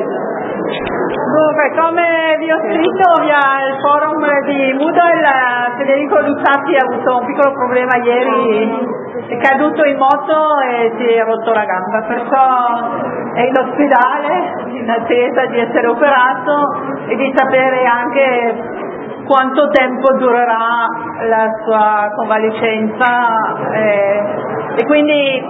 Dunque, come vi ho scritto via il forum di Moodle, Federico Luzzatti ha avuto un piccolo problema ieri, è caduto in moto e si è rotto la gamba, perciò è in ospedale in attesa di essere operato e di sapere anche quanto tempo durerà la sua convalescenza e quindi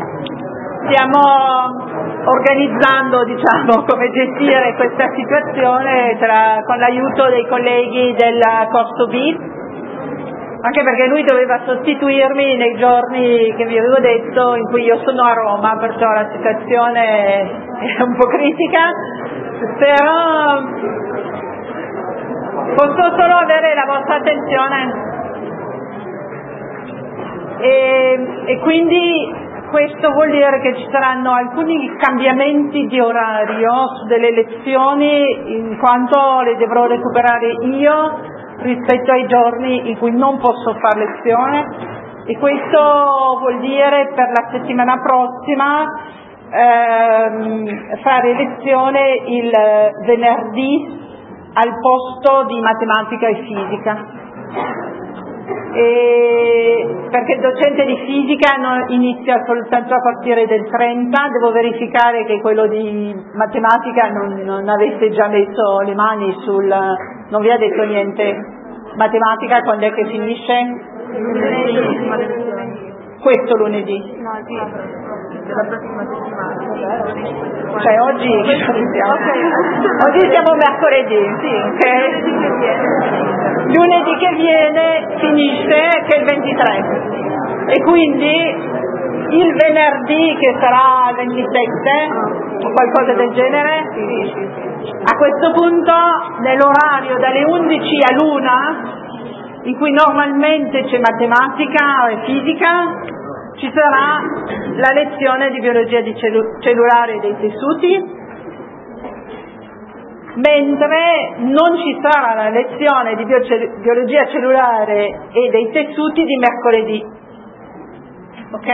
stiamo organizzando, diciamo, come gestire questa situazione con l'aiuto dei colleghi del corso B, anche perché lui doveva sostituirmi nei giorni che vi avevo detto in cui io sono a Roma, perciò la situazione è un po' critica, però posso solo avere la vostra attenzione e quindi questo vuol dire che ci saranno alcuni cambiamenti di orario su delle lezioni, in quanto le dovrò recuperare io rispetto ai giorni in cui non posso fare lezione, e questo vuol dire per la settimana prossima fare lezione il venerdì al posto di matematica e fisica. Perché il docente di fisica inizia soltanto a partire del 30, devo verificare che quello di matematica non avesse già messo le mani non vi ha detto niente. Matematica quando è che finisce? Questo lunedì. No, sì, della prossima settimana. Cioè oggi siamo mercoledì, sì, ok? Lunedì che viene finisce che è il 23 e quindi il venerdì che sarà il 27 o qualcosa del genere, a questo punto nell'orario dalle 11 all'1 in cui normalmente c'è matematica e fisica ci sarà la lezione di biologia cellulare dei tessuti, mentre non ci sarà la lezione di biologia cellulare e dei tessuti di mercoledì. Ok?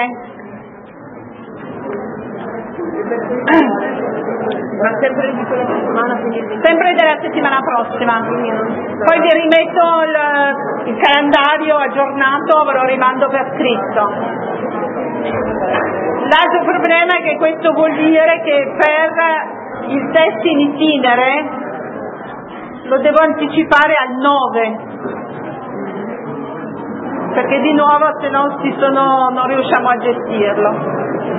Ma sempre di quella settimana, quindi sempre della settimana prossima. Poi vi rimetto il calendario aggiornato, ve lo rimando per scritto. L'altro problema è che questo vuol dire che per il test in itinere lo devo anticipare al 9, perché di nuovo se no non riusciamo a gestirlo.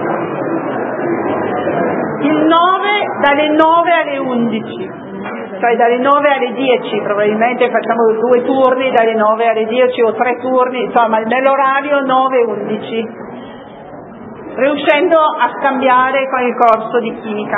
Il 9 dalle 9 alle 11, cioè dalle 9 alle 10, probabilmente facciamo 2 turni dalle 9 alle 10 o 3 turni, insomma nell'orario 9-11, riuscendo a scambiare con il corso di chimica.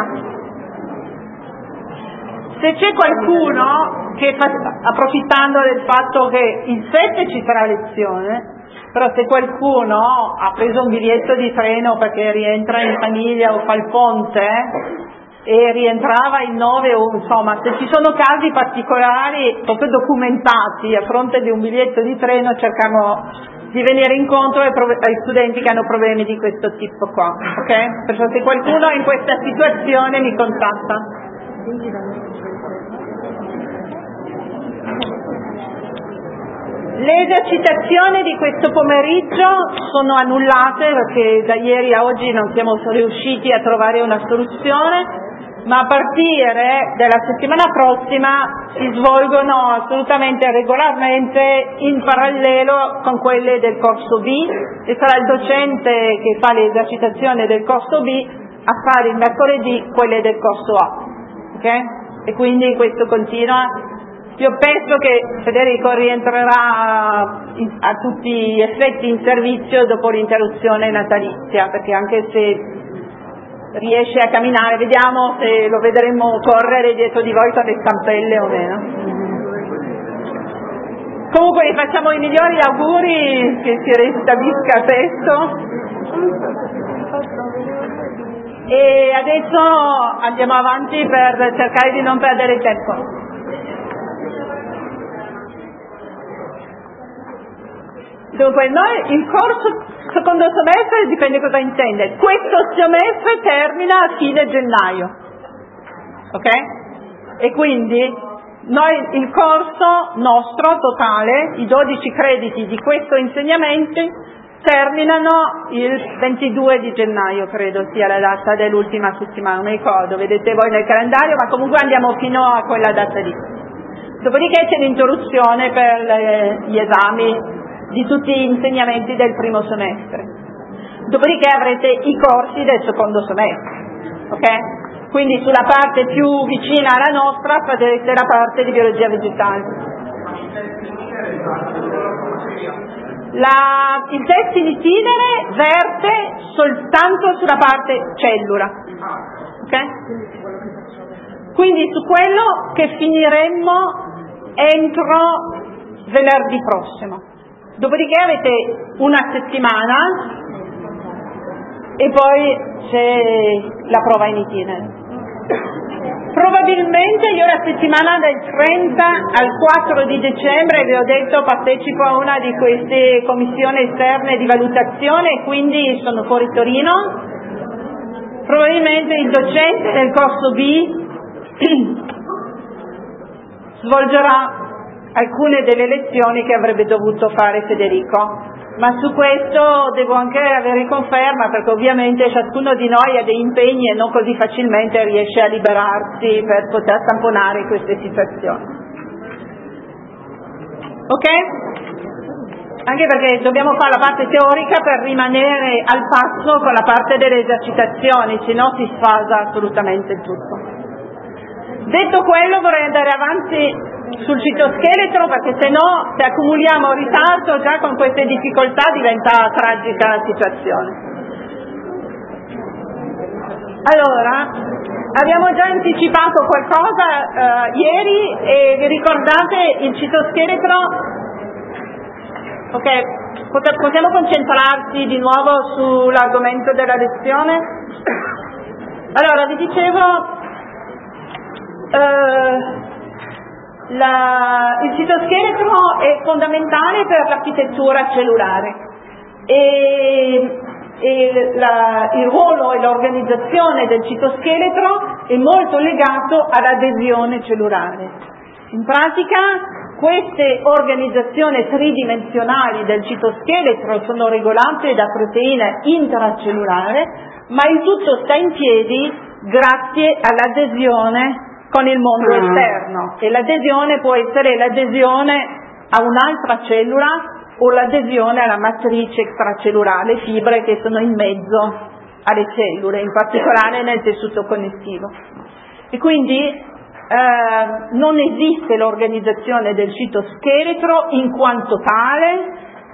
Se c'è qualcuno che approfittando del fatto che il 7 ci sarà lezione, però se qualcuno ha preso un biglietto di treno perché rientra in famiglia o fa il ponte e rientrava il 9 o insomma se ci sono casi particolari proprio documentati a fronte di un biglietto di treno, cerchiamo di venire incontro ai studenti che hanno problemi di questo tipo qua, ok? Perciò se qualcuno è in questa situazione mi contatta. Le esercitazioni di questo pomeriggio sono annullate perché da ieri a oggi non siamo riusciti a trovare una soluzione, ma a partire dalla settimana prossima si svolgono assolutamente regolarmente in parallelo con quelle del corso B, e sarà il docente che fa le esercitazioni del corso B a fare il mercoledì quelle del corso A, ok? E quindi questo continua. Io penso che Federico rientrerà a tutti gli effetti in servizio dopo l'interruzione natalizia, perché anche se riesce a camminare, vediamo se lo vedremo correre dietro di voi con le stampelle o meno. Comunque gli facciamo i migliori auguri, che si restablisca presto. E adesso andiamo avanti per cercare di non perdere tempo. Dunque, noi il corso secondo semestre dipende cosa intende. Questo semestre termina a fine gennaio. ok? E quindi noi, il corso nostro totale, i 12 crediti di questo insegnamento terminano il 22 di gennaio, credo sia la data dell'ultima settimana, non mi ricordo, vedete voi nel calendario, ma comunque andiamo fino a quella data lì. Dopodiché c'è l'interruzione per gli esami di tutti gli insegnamenti del primo semestre. Dopodiché avrete i corsi del secondo semestre, ok? Quindi sulla parte più vicina alla nostra farete la parte di biologia vegetale. Il test in itinere verte soltanto sulla parte cellula, ok? Quindi su quello che finiremmo entro venerdì prossimo. Dopodiché avete una settimana e poi c'è la prova in itinere. Probabilmente io la settimana del 30 al 4 di dicembre, vi ho detto, partecipo a una di queste commissioni esterne di valutazione e quindi sono fuori Torino. Probabilmente il docente del corso B svolgerà alcune delle lezioni che avrebbe dovuto fare Federico, ma su questo devo anche avere conferma, perché ovviamente ciascuno di noi ha dei impegni e non così facilmente riesce a liberarsi per poter tamponare queste situazioni. Ok? Anche perché dobbiamo fare la parte teorica per rimanere al passo con la parte delle esercitazioni, se no si sfasa assolutamente il tutto. Detto quello, vorrei andare avanti sul citoscheletro, perché se no, se accumuliamo ritardo già con queste difficoltà diventa tragica la situazione. Allora, abbiamo già anticipato qualcosa ieri e vi ricordate il citoscheletro? Ok, possiamo concentrarci di nuovo sull'argomento della lezione? Allora, vi dicevo, il citoscheletro è fondamentale per l'architettura cellulare e il ruolo e l'organizzazione del citoscheletro è molto legato all'adesione cellulare. In pratica queste organizzazioni tridimensionali del citoscheletro sono regolate da proteine intracellulari, ma il tutto sta in piedi grazie all'adesione con il mondo esterno, e l'adesione può essere l'adesione a un'altra cellula o l'adesione alla matrice extracellulare, le fibre che sono in mezzo alle cellule, in particolare nel tessuto connettivo. E quindi non esiste l'organizzazione del citoscheletro in quanto tale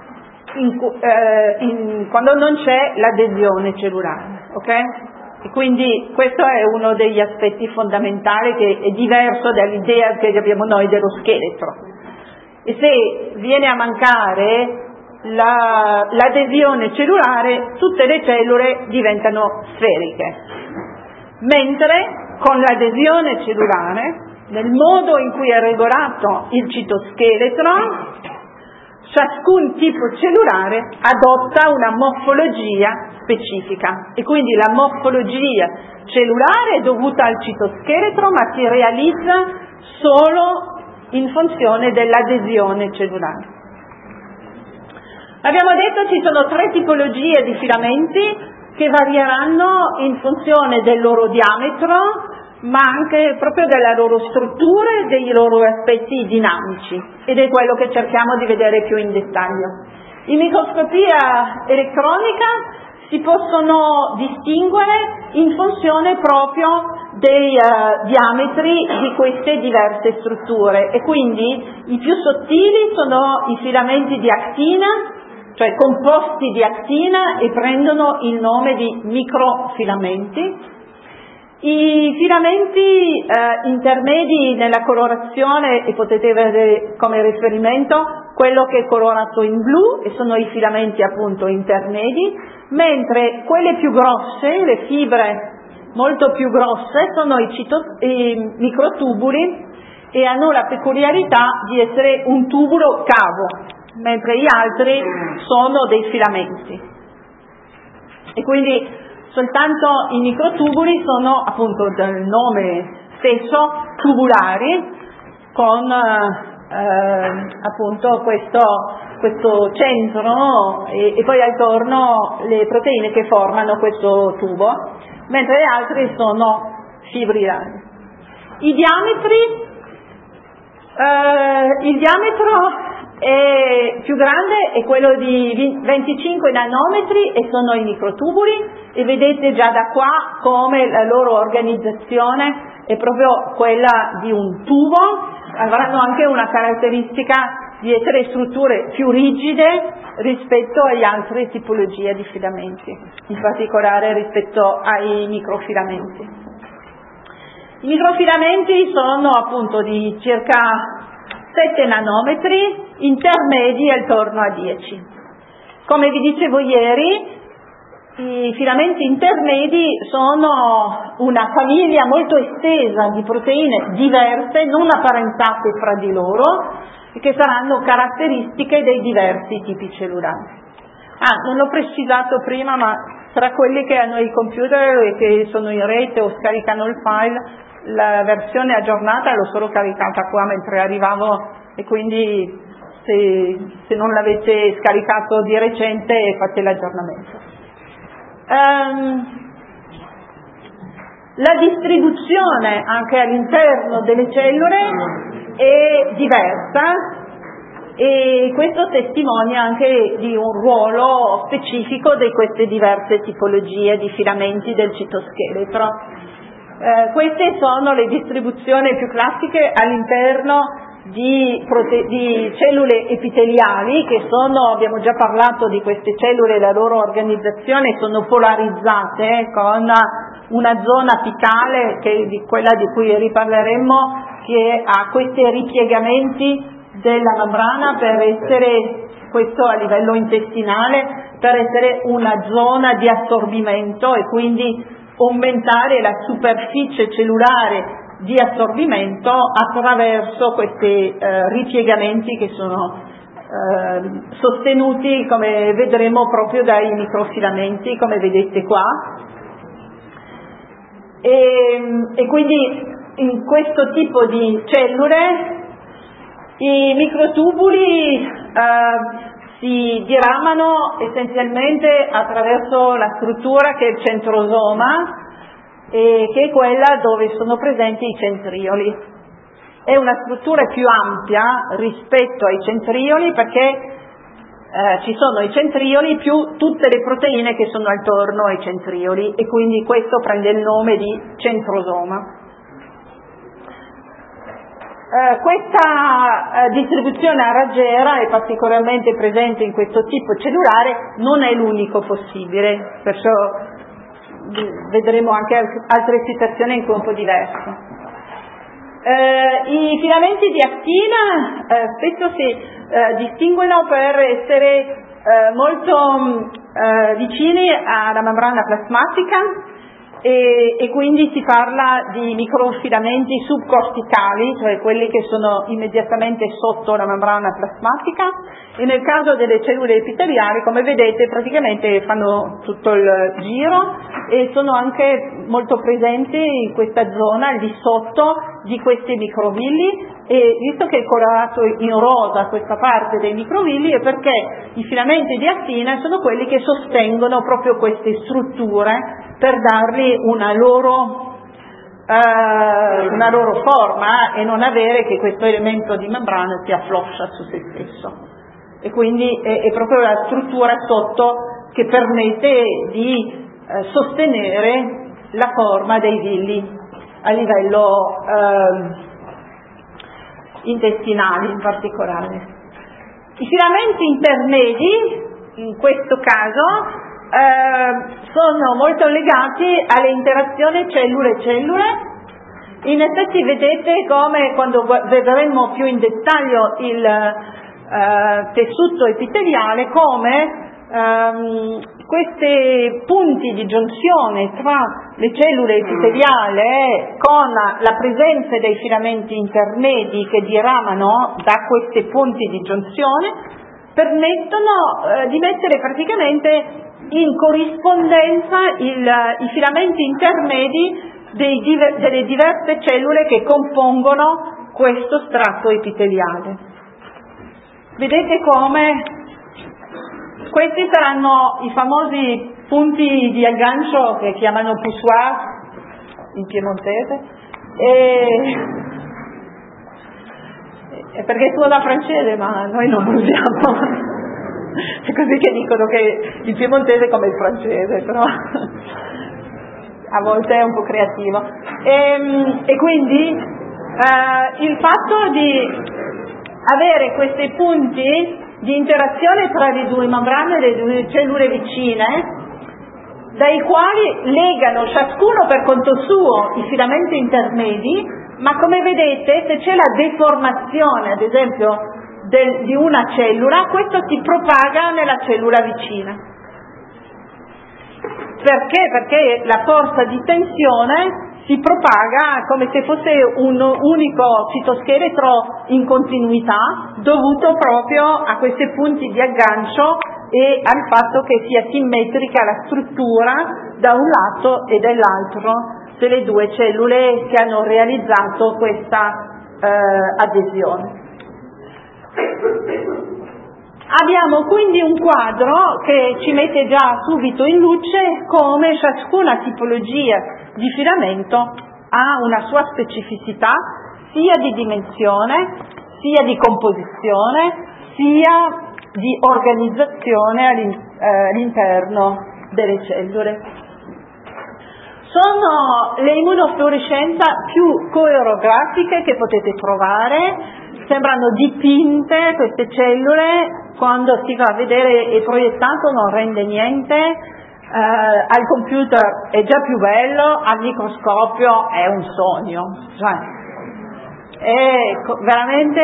quando non c'è l'adesione cellulare, ok? E quindi questo è uno degli aspetti fondamentali, che è diverso dall'idea che abbiamo noi dello scheletro. E se viene a mancare l'adesione cellulare, tutte le cellule diventano sferiche. Mentre con l'adesione cellulare, nel modo in cui è regolato il citoscheletro, ciascun tipo cellulare adotta una morfologia specifica, e quindi la morfologia cellulare è dovuta al citoscheletro, ma si realizza solo in funzione dell'adesione cellulare. Abbiamo detto ci sono 3 tipologie di filamenti che varieranno in funzione del loro diametro, ma anche proprio della loro struttura e dei loro aspetti dinamici, ed è quello che cerchiamo di vedere più in dettaglio. In microscopia elettronica si possono distinguere in funzione proprio dei diametri di queste diverse strutture, e quindi i più sottili sono i filamenti di actina, cioè composti di actina, e prendono il nome di microfilamenti. I filamenti intermedi nella colorazione, e potete vedere come riferimento quello che è colorato in blu, e sono i filamenti appunto intermedi, mentre quelle più grosse, le fibre molto più grosse, sono i microtubuli, e hanno la peculiarità di essere un tubulo cavo, mentre gli altri sono dei filamenti. E quindi soltanto i microtubuli sono, appunto dal nome spesso tubulari con appunto questo centro e poi attorno le proteine che formano questo tubo, mentre le altre sono fibrilari. Il diametro è più grande, è quello di 25 nanometri e sono i microtubuli, e vedete già da qua come la loro organizzazione è proprio quella di un tubo. Avranno anche una caratteristica di essere strutture più rigide rispetto alle altre tipologie di filamenti, in particolare rispetto ai microfilamenti. I microfilamenti sono appunto di circa 7 nanometri, intermedi attorno a 10. Come vi dicevo ieri, i filamenti intermedi sono una famiglia molto estesa di proteine diverse, non apparentate fra di loro, e che saranno caratteristiche dei diversi tipi cellulari. Non l'ho precisato prima, ma tra quelli che hanno i computer e che sono in rete o scaricano il file, la versione aggiornata l'ho solo caricata qua mentre arrivavo, e quindi se non l'avete scaricato di recente fate l'aggiornamento. La distribuzione anche all'interno delle cellule è diversa, e questo testimonia anche di un ruolo specifico di queste diverse tipologie di filamenti del citoscheletro. Queste sono le distribuzioni più classiche all'interno di cellule epiteliali, che sono, abbiamo già parlato di queste cellule, la loro organizzazione, sono polarizzate con una zona apicale, che di quella di cui riparleremo, che ha questi ripiegamenti della membrana per essere, questo a livello intestinale, per essere una zona di assorbimento e quindi aumentare la superficie cellulare di assorbimento attraverso questi ripiegamenti che sono sostenuti, come vedremo, proprio dai microfilamenti, come vedete qua. E quindi in questo tipo di cellule i microtubuli si diramano essenzialmente attraverso la struttura che è il centrosoma, che è quella dove sono presenti i centrioli. È una struttura più ampia rispetto ai centrioli, perché ci sono i centrioli più tutte le proteine che sono attorno ai centrioli, e quindi questo prende il nome di centrosoma. Questa distribuzione a raggiera è particolarmente presente in questo tipo cellulare, non è l'unico possibile, perciò vedremo anche altre situazioni in cui è un po' diverso. I filamenti di actina spesso si distinguono per essere molto vicini alla membrana plasmatica, e quindi si parla di microfilamenti subcorticali, cioè quelli che sono immediatamente sotto la membrana plasmatica, e nel caso delle cellule epiteliali, come vedete, praticamente fanno tutto il giro e sono anche molto presenti in questa zona, al di sotto di questi microvilli. E visto che è colorato in rosa questa parte dei microvilli, è perché i filamenti di actina sono quelli che sostengono proprio queste strutture per dargli una loro forma, e non avere che questo elemento di membrana si affloscia su se stesso. E quindi è proprio la struttura sotto che permette di sostenere la forma dei villi a livello intestinale in particolare. I filamenti intermedi, in questo caso, sono molto legati alle interazioni cellule-cellule. In effetti vedete come, quando vedremo più in dettaglio il tessuto epiteliale, come questi punti di giunzione tra le cellule epiteliali, con la presenza dei filamenti intermedi che diramano da questi punti di giunzione, permettono di mettere praticamente in corrispondenza i filamenti intermedi delle diverse cellule che compongono questo strato epiteliale. Vedete come questi saranno i famosi punti di aggancio che chiamano poussoir in piemontese, perché suona francese ma noi non lo usiamo, è così che dicono che il piemontese è come il francese, però a volte è un po' creativo. E quindi il fatto di avere questi punti di interazione tra le due membrane, le due cellule vicine, dai quali legano ciascuno per conto suo i filamenti intermedi, ma come vedete se c'è la deformazione ad esempio di una cellula, questo si propaga nella cellula vicina. Perché? Perché la forza di tensione si propaga come se fosse un unico citoscheletro in continuità, dovuto proprio a questi punti di aggancio e al fatto che sia simmetrica la struttura da un lato e dall'altro delle due cellule che hanno realizzato questa adesione. Abbiamo quindi un quadro che ci mette già subito in luce come ciascuna tipologia di filamento ha una sua specificità sia di dimensione, sia di composizione, sia di organizzazione all'interno delle cellule. Sono le immunofluorescenze più coreografiche che potete trovare, sembrano dipinte queste cellule, quando si va a vedere e proiettato non rende niente, al computer è già più bello, al microscopio è un sogno, cioè è veramente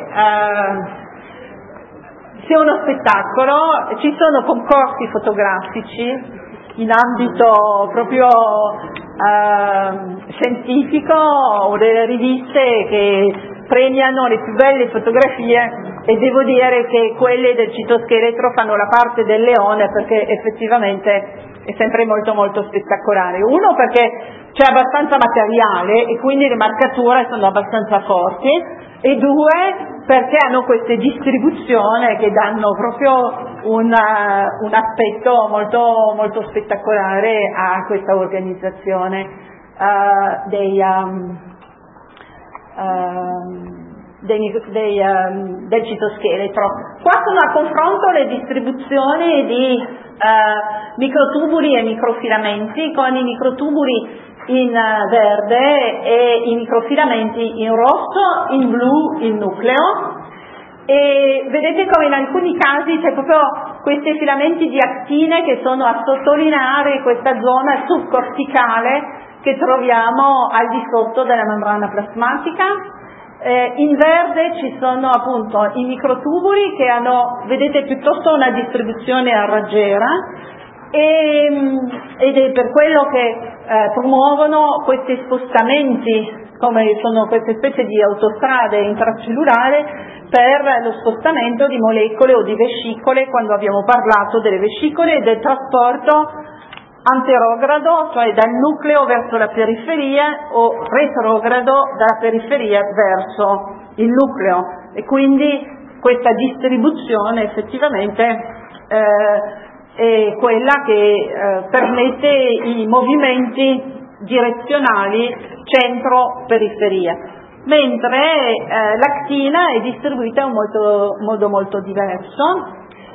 c'è uno spettacolo. Ci sono concorsi fotografici in ambito proprio scientifico o delle riviste che premiano le più belle fotografie, e devo dire che quelle del citoscheletro fanno la parte del leone, perché effettivamente è sempre molto molto spettacolare. Uno, perché c'è abbastanza materiale e quindi le marcature sono abbastanza forti, e due, perché hanno queste distribuzioni che danno proprio un aspetto molto molto spettacolare a questa organizzazione del citoscheletro. Qua sono a confronto le distribuzioni di microtubuli e microfilamenti, con i microtubuli in verde e i microfilamenti in rosso, in blu il nucleo, e vedete come in alcuni casi c'è proprio questi filamenti di actine che sono a sottolineare questa zona subcorticale che troviamo al di sotto della membrana plasmatica. In verde ci sono appunto i microtubuli che hanno, vedete, piuttosto una distribuzione a raggiera, ed è per quello che promuovono questi spostamenti, come sono queste specie di autostrade intracellulari per lo spostamento di molecole o di vescicole, quando abbiamo parlato delle vescicole e del trasporto anterogrado, cioè dal nucleo verso la periferia, o retrogrado dalla periferia verso il nucleo, e quindi questa distribuzione effettivamente è quella che permette i movimenti direzionali centro-periferia, mentre l'actina è distribuita in un modo molto diverso.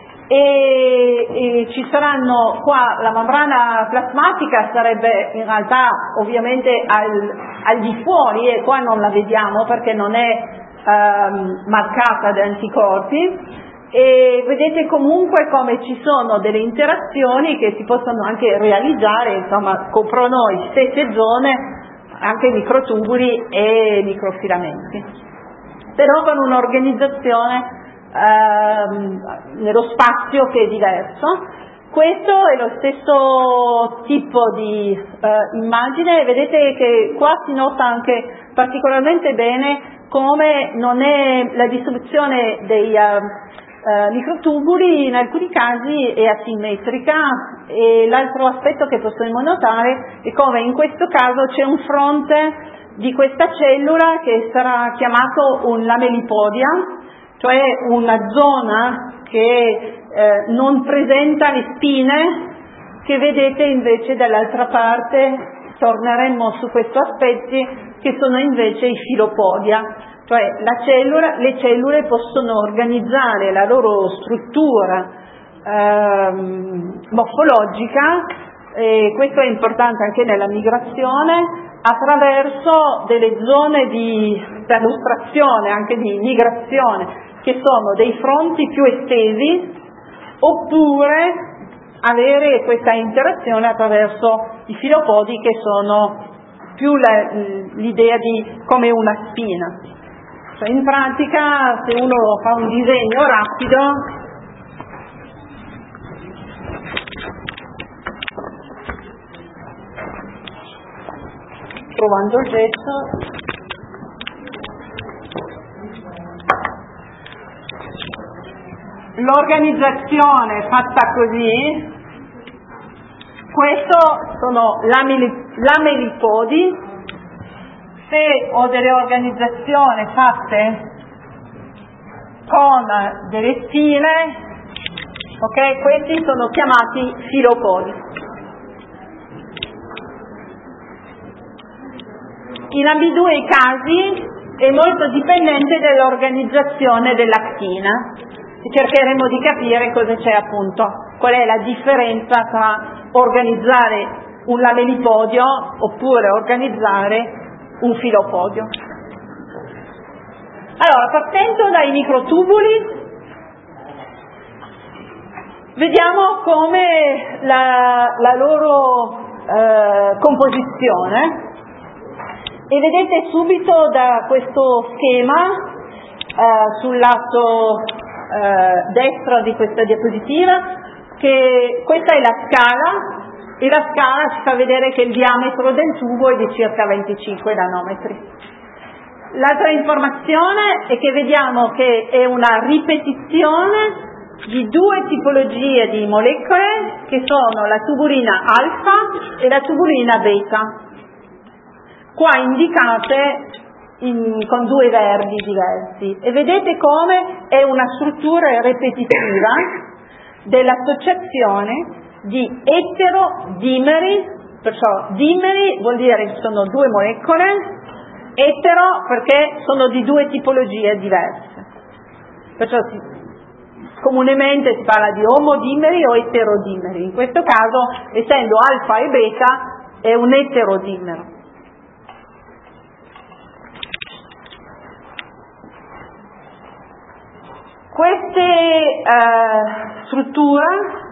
E ci saranno qua, la membrana plasmatica sarebbe in realtà ovviamente al di fuori, e qua non la vediamo perché non è marcata da anticorpi, e vedete comunque come ci sono delle interazioni che si possono anche realizzare, insomma coprono le stesse zone anche microtubuli e microfilamenti, però con un'organizzazione nello spazio che è diverso. Questo è lo stesso tipo di immagine, vedete che qua si nota anche particolarmente bene come non è la distribuzione microtubuli, in alcuni casi è asimmetrica, e l'altro aspetto che possiamo notare è come in questo caso c'è un fronte di questa cellula che sarà chiamato un lamelipodia, cioè una zona che non presenta le spine, che vedete invece dall'altra parte. Torneremmo su questi aspetti, che sono invece i filopodia, cioè le cellule possono organizzare la loro struttura morfologica, e questo è importante anche nella migrazione, attraverso delle zone di perlustrazione, anche di migrazione, che sono dei fronti più estesi, oppure avere questa interazione attraverso i filopodi, che sono più l'idea di come una spina. Cioè, in pratica, se uno fa un disegno rapido, trovando il gesso, l'organizzazione fatta così, questo sono lamelipodi. Se ho delle organizzazioni fatte con delle spine, ok, questi sono chiamati filopodi. In ambedue i casi è molto dipendente dall'organizzazione dell'actina, e cercheremo di capire cosa c'è, appunto, qual è la differenza tra organizzare un lamelipodio oppure organizzare un filopodio. Allora, partendo dai microtubuli, vediamo come la loro composizione, e vedete subito da questo schema sul lato destro di questa diapositiva che questa è la scala, e la scala ci fa vedere che il diametro del tubo è di circa 25 nanometri. L'altra informazione è che vediamo che è una ripetizione di due tipologie di molecole, che sono la tubulina alfa e la tubulina beta, qua indicate con due verdi diversi, e vedete come è una struttura ripetitiva dell'associazione di eterodimeri. Perciò dimeri vuol dire che sono due molecole, etero perché sono di due tipologie diverse. Perciò comunemente si parla di omodimeri o eterodimeri. In questo caso, essendo alfa e beta, è un eterodimero. Queste strutture,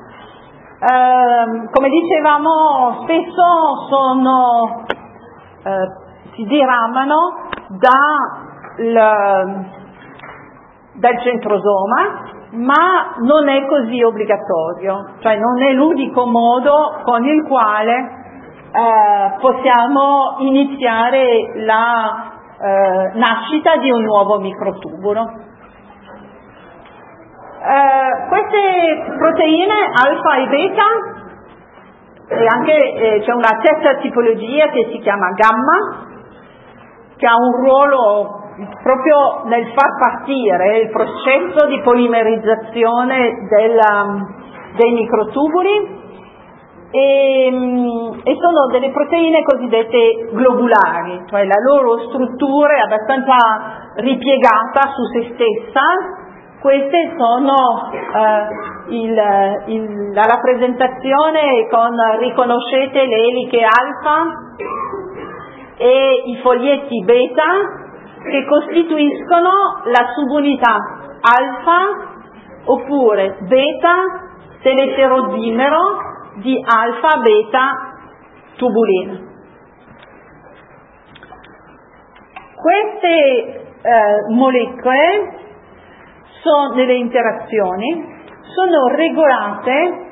come dicevamo, spesso si diramano dal centrosoma, ma non è così obbligatorio, cioè non è l'unico modo con il quale possiamo iniziare la nascita di un nuovo microtubulo. Queste proteine alfa e beta, e anche c'è una terza tipologia che si chiama gamma, che ha un ruolo proprio nel far partire il processo di polimerizzazione dei microtubuli, e sono delle proteine cosiddette globulari, cioè la loro struttura è abbastanza ripiegata su se stessa. Queste sono la rappresentazione riconoscete le eliche alfa e i foglietti beta, che costituiscono la subunità alfa oppure beta dell'eterodimero di alfa-beta tubulina. Queste molecole nelle interazioni sono regolate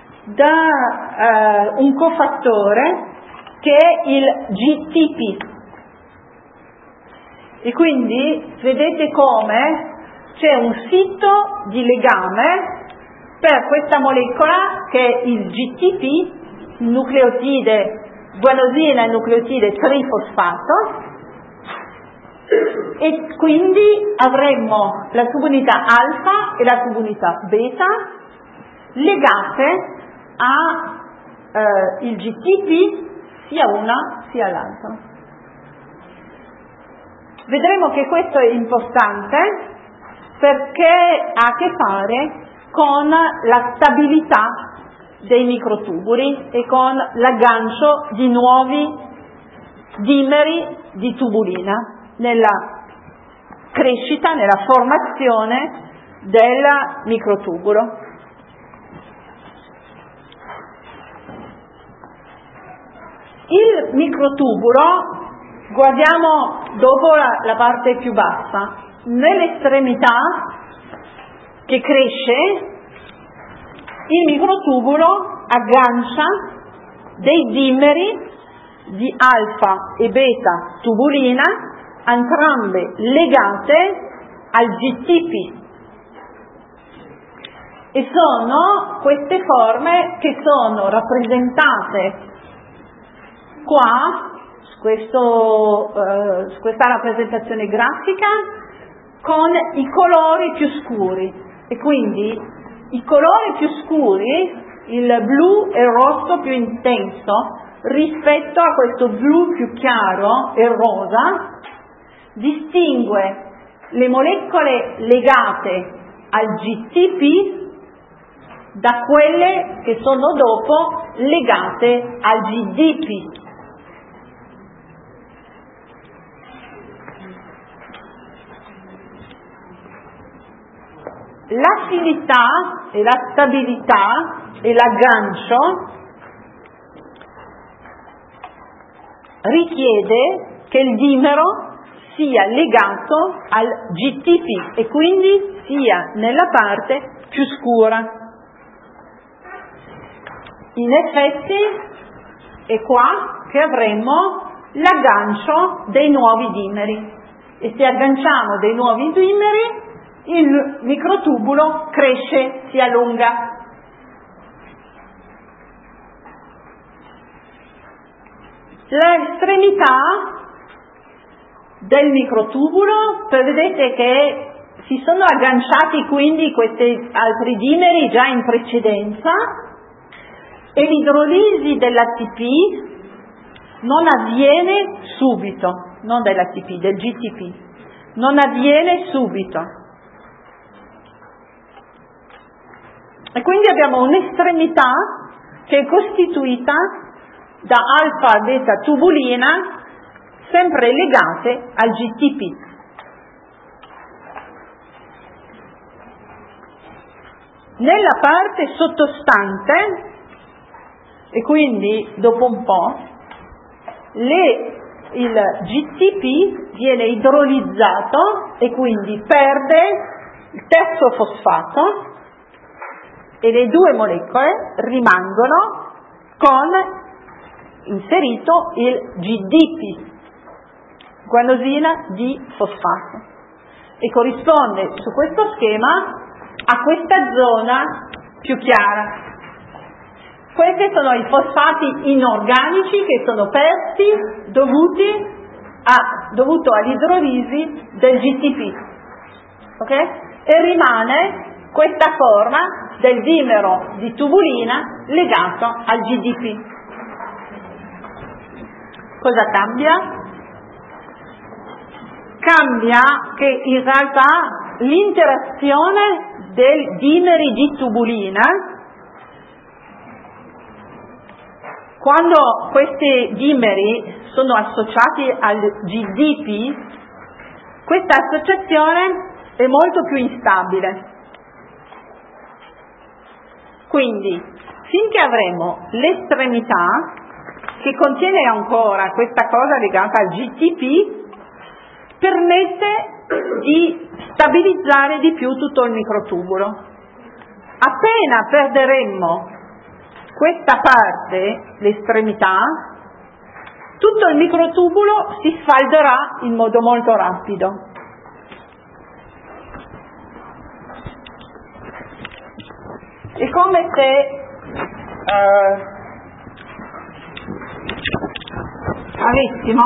da un cofattore che è il GTP, e quindi vedete come c'è un sito di legame per questa molecola che è il GTP, nucleotide, guanosina e nucleotide trifosfato, e quindi avremmo la subunità alfa e la subunità beta legate al GTP, sia una sia l'altra. Vedremo che questo è importante perché ha a che fare con la stabilità dei microtubuli e con l'aggancio di nuovi dimeri di tubulina nella crescita, nella formazione del microtubulo. Il microtubulo, guardiamo dopo la parte più bassa, nell'estremità che cresce, il microtubulo aggancia dei dimeri di alfa e beta tubulina, entrambe legate al GTP. E sono queste forme che sono rappresentate qua, questa rappresentazione grafica, con i colori più scuri. E quindi i colori più scuri, il blu e il rosso più intenso, rispetto a questo blu più chiaro e rosa, distingue le molecole legate al GTP da quelle che sono dopo legate al GDP. L'affinità e la stabilità e l'aggancio richiede che il dimero sia legato al GTP e quindi sia nella parte più scura. In effetti è qua che avremo l'aggancio dei nuovi dimeri, e se agganciamo dei nuovi dimeri il microtubulo cresce, si allunga. L'estremità del microtubulo, vedete che si sono agganciati quindi questi altri dimeri già in precedenza, e l'idrolisi dell'ATP non avviene subito, non dell'ATP, del GTP, non avviene subito. E quindi abbiamo un'estremità che è costituita da alfa e beta tubulina sempre legate al GTP. Nella parte sottostante, e quindi dopo un po', il GTP viene idrolizzato e quindi perde il terzo fosfato e le due molecole rimangono con inserito il GDP, guanosina di fosfato, e corrisponde su questo schema a questa zona più chiara. Questi sono i fosfati inorganici che sono persi dovuto all'idrolisi del GTP, ok? E rimane questa forma del dimero di tubulina legato al GDP. Cosa cambia? Cambia che in realtà l'interazione dei dimeri di tubulina, quando questi dimeri sono associati al GDP, questa associazione è molto più instabile. Quindi, finché avremo l'estremità che contiene ancora questa cosa legata al GTP, permette di stabilizzare di più tutto il microtubulo. Appena perderemmo questa parte, l'estremità, tutto il microtubulo si sfalderà in modo molto rapido. È come se avessimo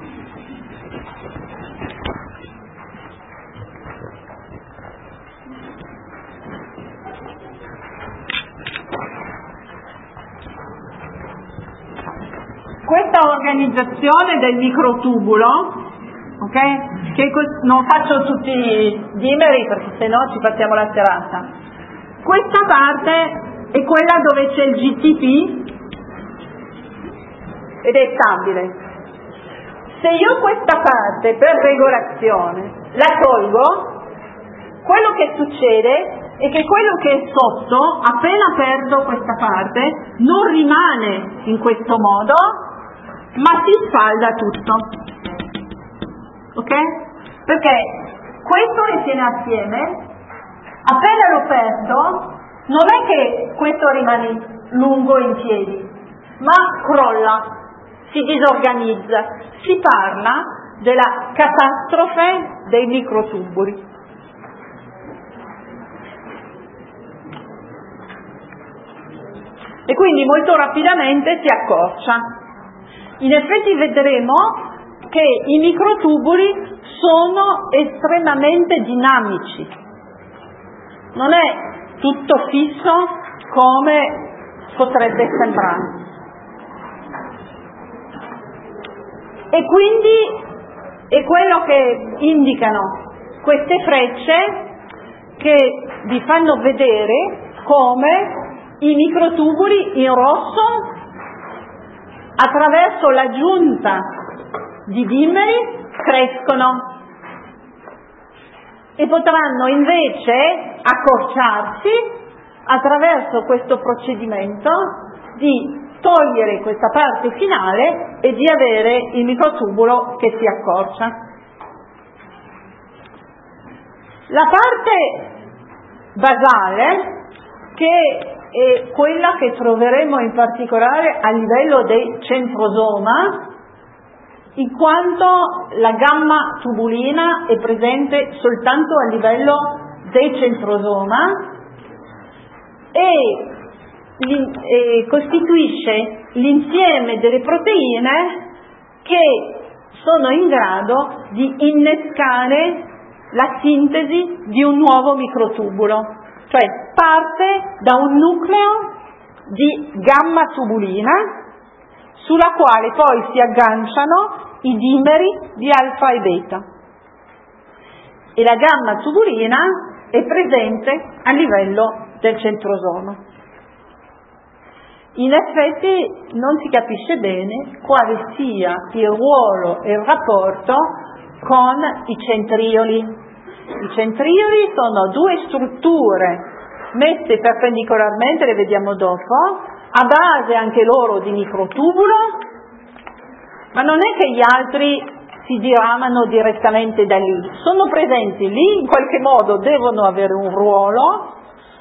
questa organizzazione del microtubulo, ok? Che non faccio tutti i dimeri perché sennò ci passiamo la serata. Questa parte è quella dove c'è il GTP ed è stabile. Se io questa parte per regolazione la tolgo, quello che succede è che quello che è sotto, appena perdo questa parte, non rimane in questo modo, ma si sfalda tutto. Ok? Perché questo ritiene assieme, appena lo perdo, non è che questo rimane lungo in piedi, ma crolla, si disorganizza. Si parla della catastrofe dei microtubuli. E quindi molto rapidamente si accorcia. In effetti vedremo che i microtubuli sono estremamente dinamici. Non è tutto fisso come potrebbe sembrare. E quindi è quello che indicano queste frecce che vi fanno vedere come i microtubuli in rosso, attraverso l'aggiunta di dimeri, crescono e potranno invece accorciarsi attraverso questo procedimento di togliere questa parte finale e di avere il microtubulo che si accorcia. La parte basale, che è quella che troveremo in particolare a livello del centrosoma, in quanto la gamma tubulina è presente soltanto a livello del centrosoma e costituisce l'insieme delle proteine che sono in grado di innescare la sintesi di un nuovo microtubulo, cioè parte da un nucleo di gamma tubulina sulla quale poi si agganciano i dimeri di alfa e beta. E la gamma tubulina è presente a livello del centrosoma. In effetti non si capisce bene quale sia il ruolo e il rapporto con i centrioli. I centrioli sono due strutture messe perpendicolarmente, le vediamo dopo, a base anche loro di microtubulo, ma non è che gli altri si diramano direttamente da lì, sono presenti lì, in qualche modo devono avere un ruolo,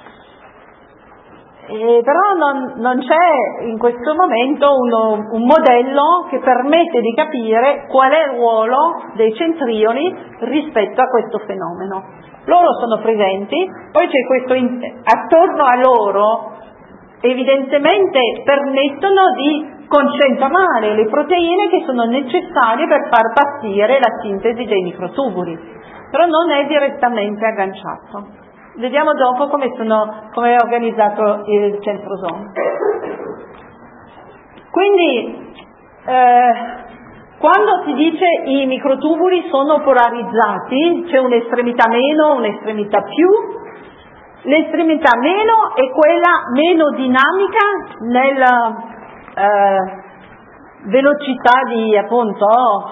però non c'è in questo momento un modello che permette di capire qual è il ruolo dei centrioli rispetto a questo fenomeno. Loro sono presenti, poi c'è questo attorno a loro, evidentemente permettono di concentrare le proteine che sono necessarie per far partire la sintesi dei microtubuli, però non è direttamente agganciato. Vediamo dopo come è organizzato il centrosoma. Quindi, quando si dice i microtubuli sono polarizzati, c'è un'estremità meno, un'estremità più. L'estremità meno è quella meno dinamica nella velocità di appunto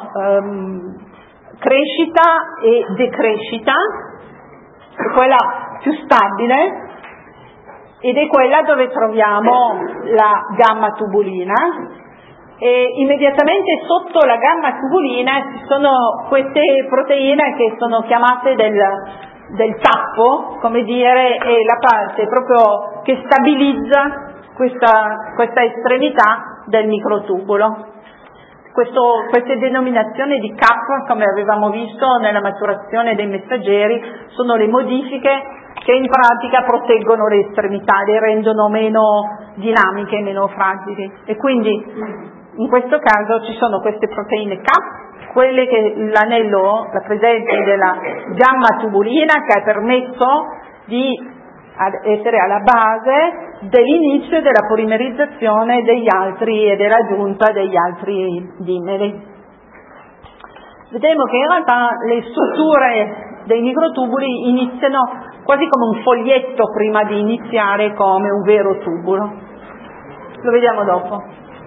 crescita e decrescita, è quella più stabile ed è quella dove troviamo la gamma tubulina, e immediatamente sotto la gamma tubulina ci sono queste proteine che sono chiamate del tappo, come dire, è la parte proprio che stabilizza questa estremità del microtubulo. queste denominazioni di CAP, come avevamo visto nella maturazione dei messaggeri, sono le modifiche che in pratica proteggono le estremità, le rendono meno dinamiche, meno fragili. E quindi in questo caso ci sono queste proteine CAP, quelle che l'anello, la presenza della gamma tubulina che ha permesso di essere alla base dell'inizio della polimerizzazione degli altri e dell'aggiunta degli altri dimeri. Vedremo che in realtà le strutture dei microtubuli iniziano quasi come un foglietto prima di iniziare come un vero tubulo. Lo vediamo dopo.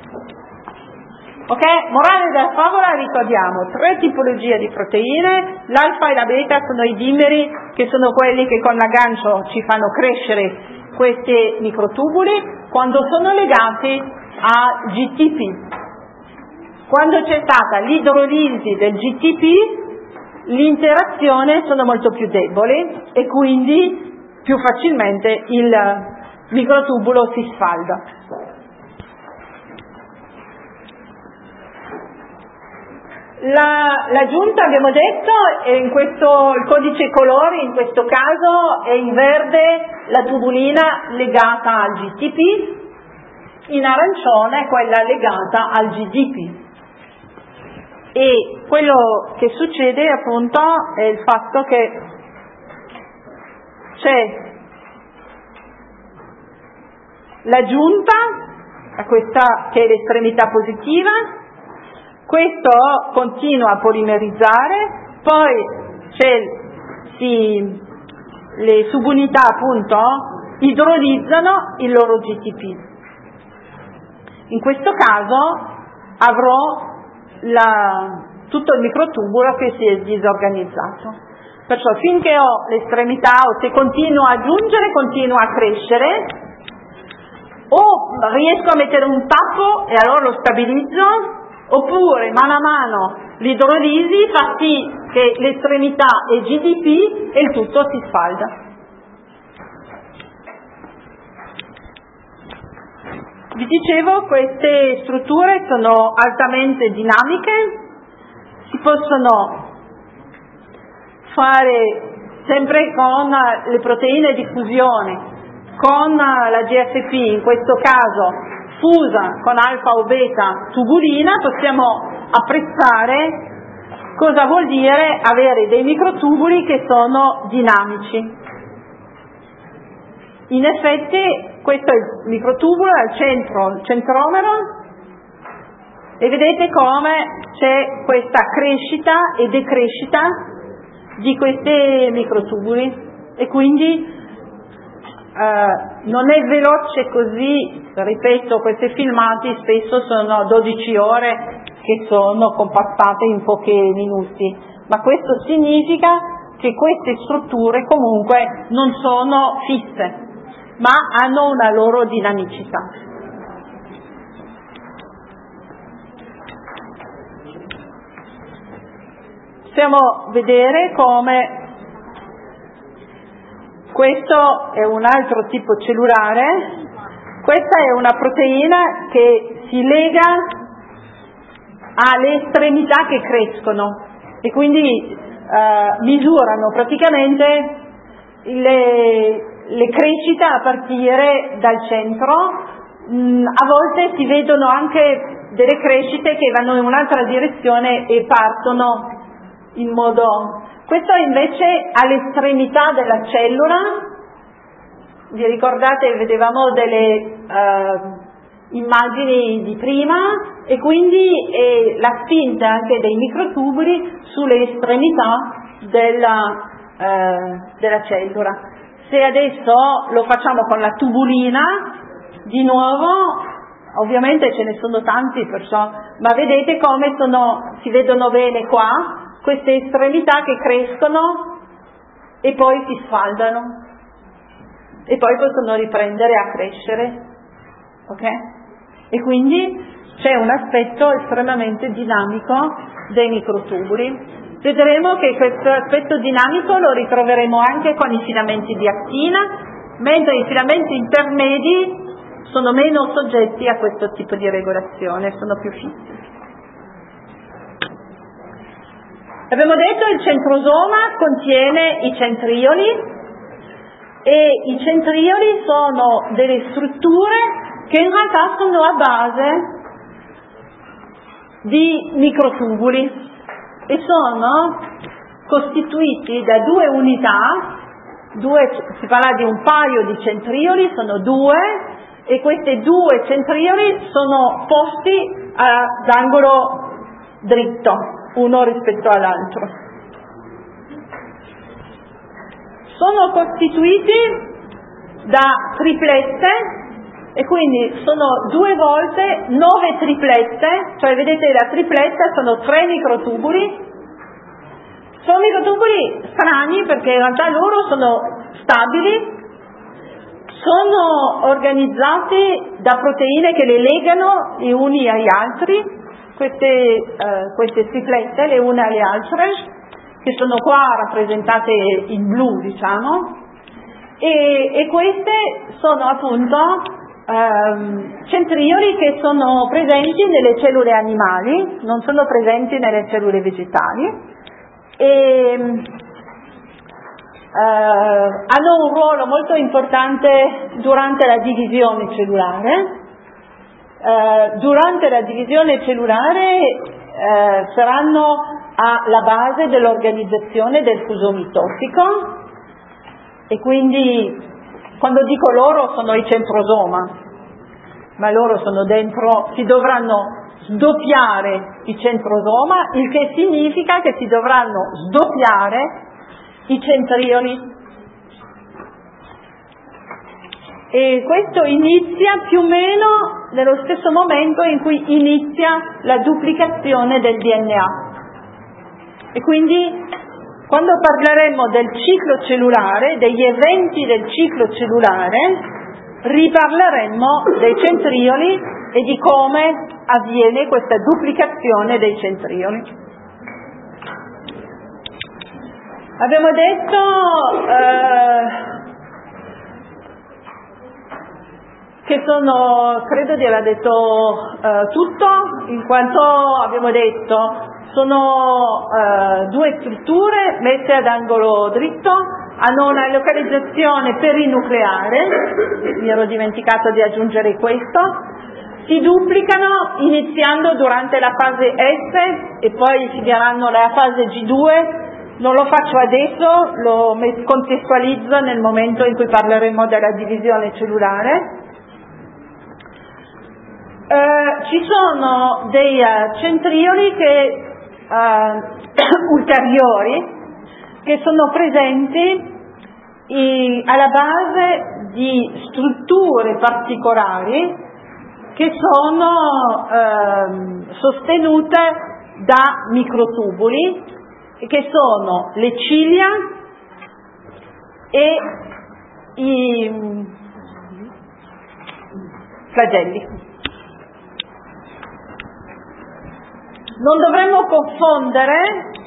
Ok, morale della favola, ricordiamo 3 tipologie di proteine, l'alfa e la beta sono i dimeri che sono quelli che con l'aggancio ci fanno crescere questi microtubuli quando sono legati a GTP. Quando c'è stata l'idrolisi del GTP, l'interazione sono molto più deboli e quindi più facilmente il microtubulo si sfalda. L'aggiunta, abbiamo detto, è in questo, il codice colori in questo caso è in verde la tubulina legata al GTP, in arancione quella legata al GDP. E quello che succede appunto è il fatto che c'è l'aggiunta a questa che è l'estremità positiva. Questo continua a polimerizzare, poi le subunità appunto idrolizzano il loro GTP. In questo caso avrò tutto il microtubulo che si è disorganizzato. Perciò finché ho l'estremità o se continuo a aggiungere, continuo a crescere, o riesco a mettere un tappo e allora lo stabilizzo, oppure mano a mano l'idrolisi fa sì che l'estremità è GDP e il tutto si sfalda. Vi dicevo, queste strutture sono altamente dinamiche, si possono fare sempre con le proteine di fusione, con la GFP, in questo caso fusa con alfa o beta tubulina, possiamo apprezzare cosa vuol dire avere dei microtubuli che sono dinamici. In effetti questo è il microtubulo al centro, il centromero, e vedete come c'è questa crescita e decrescita di questi microtubuli e quindi non è veloce così, ripeto, questi filmati spesso sono 12 ore che sono compattate in pochi minuti, ma questo significa che queste strutture comunque non sono fisse, ma hanno una loro dinamicità. Possiamo vedere come questo è un altro tipo cellulare, questa è una proteina che si lega alle estremità che crescono e quindi misurano praticamente le crescite a partire dal centro. A volte si vedono anche delle crescite che vanno in un'altra direzione e partono in modo... Questo invece all'estremità della cellula, vi ricordate, vedevamo delle immagini di prima e quindi la spinta anche dei microtubuli sulle estremità della cellula. Se adesso lo facciamo con la tubulina, di nuovo, ovviamente ce ne sono tanti, perciò, ma vedete come si vedono bene qua, queste estremità che crescono e poi si sfaldano e poi possono riprendere a crescere, ok? E quindi c'è un aspetto estremamente dinamico dei microtubuli. Vedremo che questo aspetto dinamico lo ritroveremo anche con i filamenti di actina, mentre i filamenti intermedi sono meno soggetti a questo tipo di regolazione, sono più fissi. Abbiamo detto che il centrosoma contiene i centrioli e i centrioli sono delle strutture che in realtà sono a base di microtubuli e sono costituiti da due unità, si parla di un paio di centrioli, sono due, e questi due centrioli sono posti ad angolo dritto, uno rispetto all'altro. Sono costituiti da triplette e quindi sono 2 volte 9 triplette, cioè vedete la tripletta sono 3 microtubuli. Sono microtubuli strani perché in realtà loro sono stabili, sono organizzati da proteine che le legano gli uni agli altri, queste triplette le une alle altre, che sono qua rappresentate in blu, diciamo, e queste sono appunto centrioli che sono presenti nelle cellule animali, non sono presenti nelle cellule vegetali, e hanno un ruolo molto importante durante la divisione cellulare. Durante la divisione cellulare saranno alla base dell'organizzazione del fuso mitocico, e quindi quando dico loro sono i centrosoma, ma loro sono dentro, si dovranno sdoppiare i centrosoma, il che significa che si dovranno sdoppiare i centrioli. E questo inizia più o meno nello stesso momento in cui inizia la duplicazione del DNA. E quindi quando parleremo del ciclo cellulare, degli eventi del ciclo cellulare, riparleremo dei centrioli e di come avviene questa duplicazione dei centrioli. Abbiamo detto che credo di aver detto tutto, in quanto abbiamo detto sono 2 strutture messe ad angolo dritto, hanno una localizzazione perinucleare, mi ero dimenticato di aggiungere questo, si duplicano iniziando durante la fase S e poi finiranno la fase G2. Non lo faccio adesso, lo contestualizzo nel momento in cui parleremo della divisione cellulare. Ci sono dei centrioli ulteriori che sono presenti alla base di strutture particolari che sono sostenute da microtubuli, che sono le ciglia e i flagelli. Non dovremmo confondere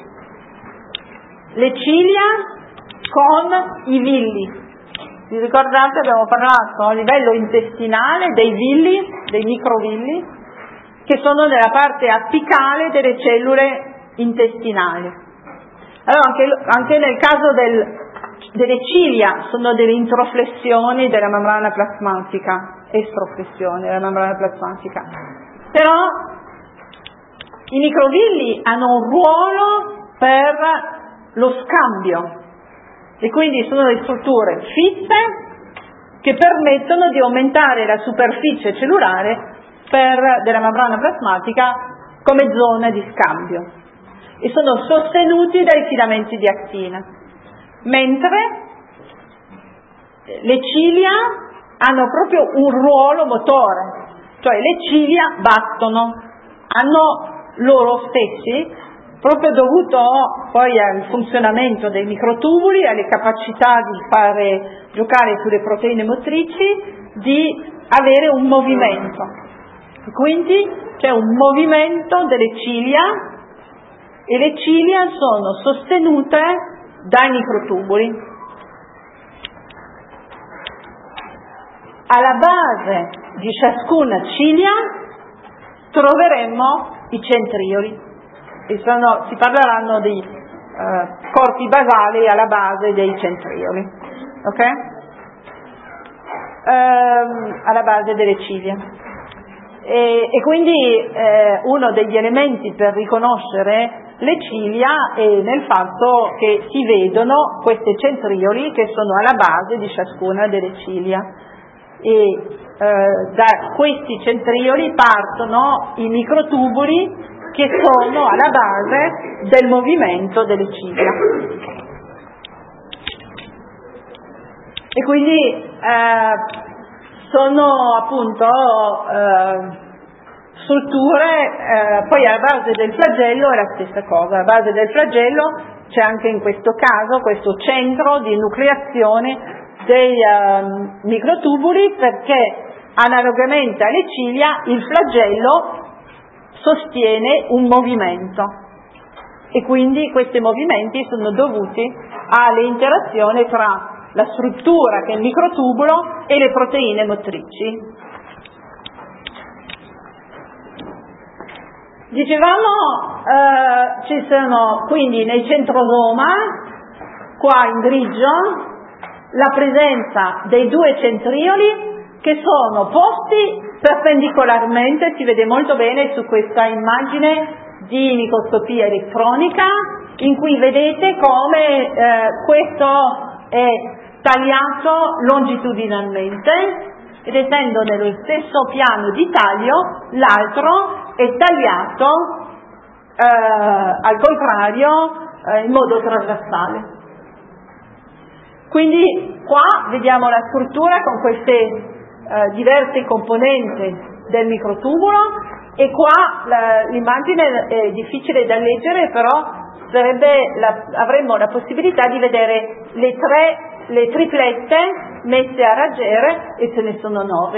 le ciglia con i villi. Vi ricordate, abbiamo parlato a livello intestinale dei villi, dei microvilli, che sono nella parte apicale delle cellule intestinali. Allora anche nel caso delle ciglia sono delle introflessioni della membrana plasmatica, estroflessioni della membrana plasmatica. Però i microvilli hanno un ruolo per lo scambio e quindi sono delle strutture fisse che permettono di aumentare la superficie cellulare della membrana plasmatica come zona di scambio e sono sostenuti dai filamenti di actina, mentre le ciglia hanno proprio un ruolo motore, cioè le ciglia battono, hanno loro stessi, proprio dovuto poi al funzionamento dei microtubuli, alle capacità di fare giocare sulle proteine motrici, di avere un movimento. E quindi c'è un movimento delle ciglia e le ciglia sono sostenute dai microtubuli. Alla base di ciascuna ciglia troveremo i centrioli. si parleranno di corpi basali alla base dei centrioli, ok? Alla base delle ciglia. E quindi uno degli elementi per riconoscere le ciglia è nel fatto che si vedono questi centrioli che sono alla base di ciascuna delle ciglia, e da questi centrioli partono i microtubuli che sono alla base del movimento delle ciglia. E quindi sono appunto strutture, poi alla base del flagello è la stessa cosa. Alla base del flagello c'è anche in questo caso questo centro di nucleazione dei microtubuli, perché analogamente alle ciglia il flagello sostiene un movimento e quindi questi movimenti sono dovuti alle interazioni tra la struttura che è il microtubulo e le proteine motrici. Dicevamo, ci sono quindi nel centrosoma, qua in grigio, la presenza dei due centrioli che sono posti perpendicolarmente, si vede molto bene su questa immagine di microscopia elettronica, in cui vedete come questo è tagliato longitudinalmente, ed essendo nello stesso piano di taglio, l'altro è tagliato al contrario in modo trasversale. Quindi qua vediamo la struttura con queste diverse componenti del microtubulo, e qua l'immagine è difficile da leggere, però avremmo la possibilità di vedere le triplette messe a raggiere, e ce ne sono 9.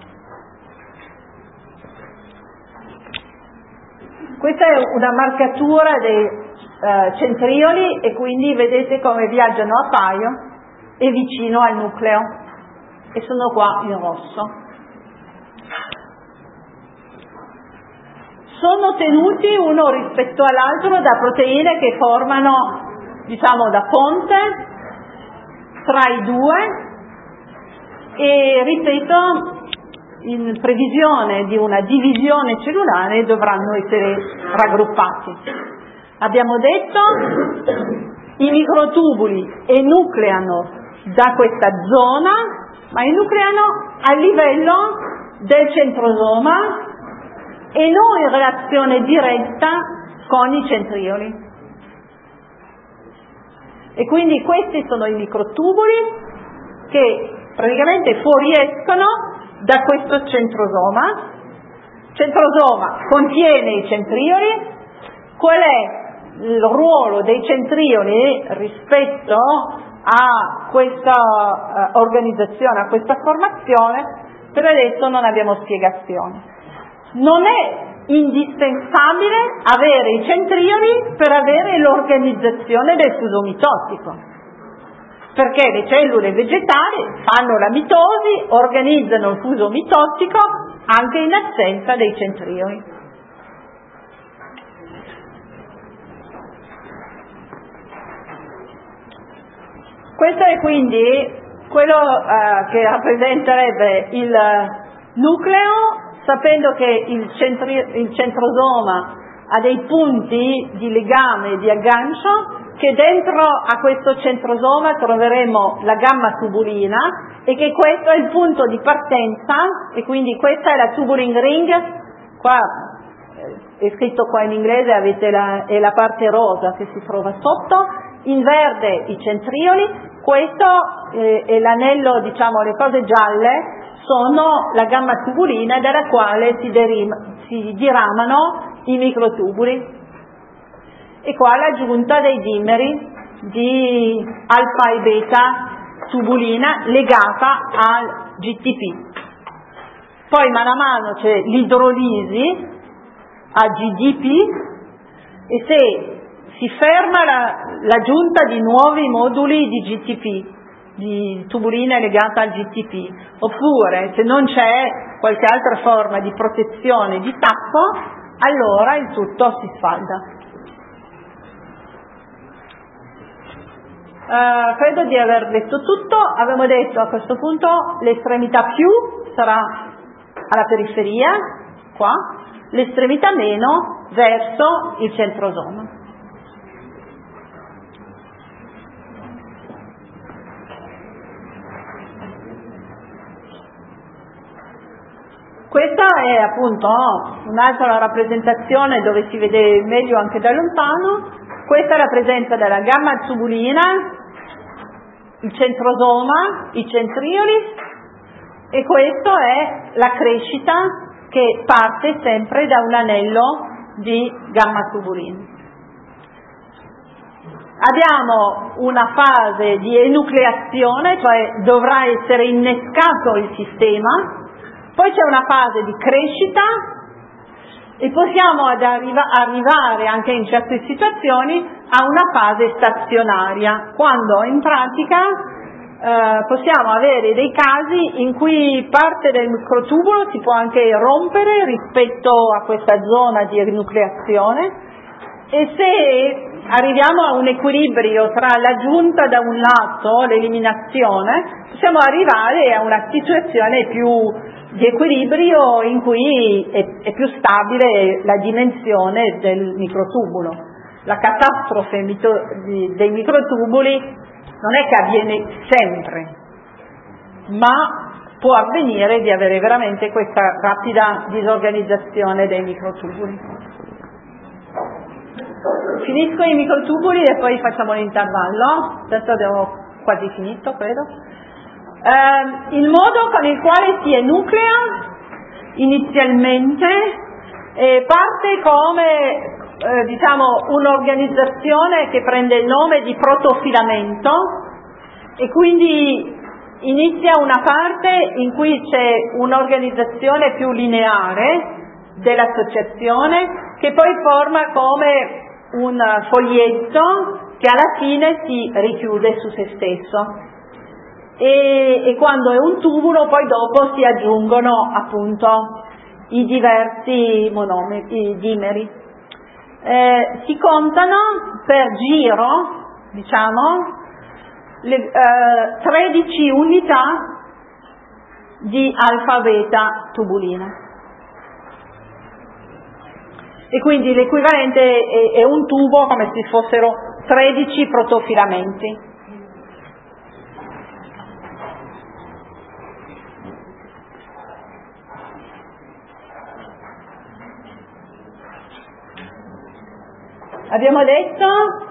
Questa è una marcatura dei centrioli, e quindi vedete come viaggiano a paio e vicino al nucleo, e sono qua in rosso. Sono tenuti uno rispetto all'altro da proteine che formano, diciamo, da ponte tra i due, e ripeto, in previsione di una divisione cellulare dovranno essere raggruppati. Abbiamo detto i microtubuli enucleano da questa zona, ma enucleano a livello del centrosoma e non in relazione diretta con i centrioli. E quindi questi sono i microtubuli che praticamente fuoriescono da questo centrosoma. Il centrosoma contiene i centrioli. Qual è il ruolo dei centrioli rispetto a questa organizzazione, a questa formazione? Per adesso non abbiamo spiegazione. Non è indispensabile avere i centrioli per avere l'organizzazione del fuso mitotico, perché le cellule vegetali fanno la mitosi, organizzano il fuso mitotico anche in assenza dei centrioli. Questo è quindi quello che rappresenterebbe il nucleo, sapendo che il centrosoma ha dei punti di legame e di aggancio, che dentro a questo centrosoma troveremo la gamma tubulina, e che questo è il punto di partenza, e quindi questa è la tubulin ring. Qua è scritto qua in inglese, avete è la parte rosa che si trova sotto, in verde i centrioli, questo è l'anello, diciamo, le cose gialle sono la gamma tubulina dalla quale si diramano i microtubuli. E qua l'aggiunta dei dimeri di alfa e beta tubulina legata al GTP. Poi man mano c'è l'idrolisi a GDP, e se si ferma l'aggiunta di nuovi moduli di GTP, di tubulina legata al GTP, oppure se non c'è qualche altra forma di protezione di tappo, allora il tutto si sfalda. Credo di aver detto tutto. Abbiamo detto a questo punto l'estremità più sarà alla periferia, qua, l'estremità meno verso il centrosoma. Questa è appunto un'altra rappresentazione dove si vede meglio anche da lontano. Questa è la presenza della gamma tubulina, il centrosoma, i centrioli, e questo è la crescita che parte sempre da un anello di gamma tubulina. Abbiamo una fase di enucleazione, cioè dovrà essere innescato il sistema. Poi c'è una fase di crescita e possiamo arrivare anche in certe situazioni a una fase stazionaria, quando in pratica possiamo avere dei casi in cui parte del microtubulo si può anche rompere rispetto a questa zona di enucleazione, e se arriviamo a un equilibrio tra l'aggiunta da un lato, l'eliminazione, possiamo arrivare a una situazione più di equilibrio in cui è più stabile la dimensione del microtubulo. La catastrofe dei microtubuli non è che avviene sempre, ma può avvenire di avere veramente questa rapida disorganizzazione dei microtubuli. Finisco i microtubuli e poi facciamo l'intervallo. Adesso abbiamo quasi finito, credo. Il modo con il quale si enuclea inizialmente parte come un'organizzazione che prende il nome di protofilamento, e quindi inizia una parte in cui c'è un'organizzazione più lineare dell'associazione, che poi forma come un foglietto che alla fine si richiude su se stesso. E quando è un tubulo poi dopo si aggiungono appunto i diversi dimeri. Si contano per giro, 13 unità di alfa-beta tubulina, e quindi l'equivalente è un tubo come se fossero 13 protofilamenti. Abbiamo detto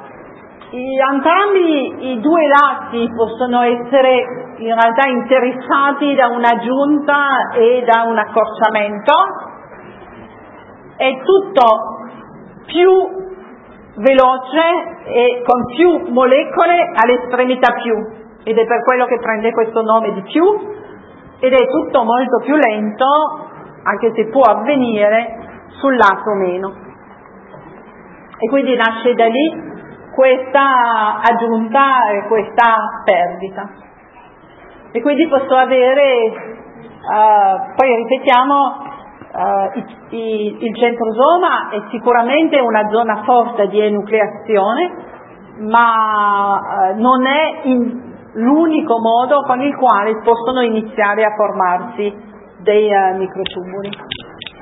entrambi i due lati possono essere in realtà interessati da un'aggiunta e da un accorciamento. È tutto più veloce e con più molecole all'estremità più, ed è per quello che prende questo nome di più, ed è tutto molto più lento, anche se può avvenire sul lato meno. E quindi nasce da lì questa aggiunta e questa perdita. E quindi posso avere, poi ripetiamo, il centrosoma è sicuramente una zona forte di enucleazione, ma non è l'unico modo con il quale possono iniziare a formarsi dei microtubuli.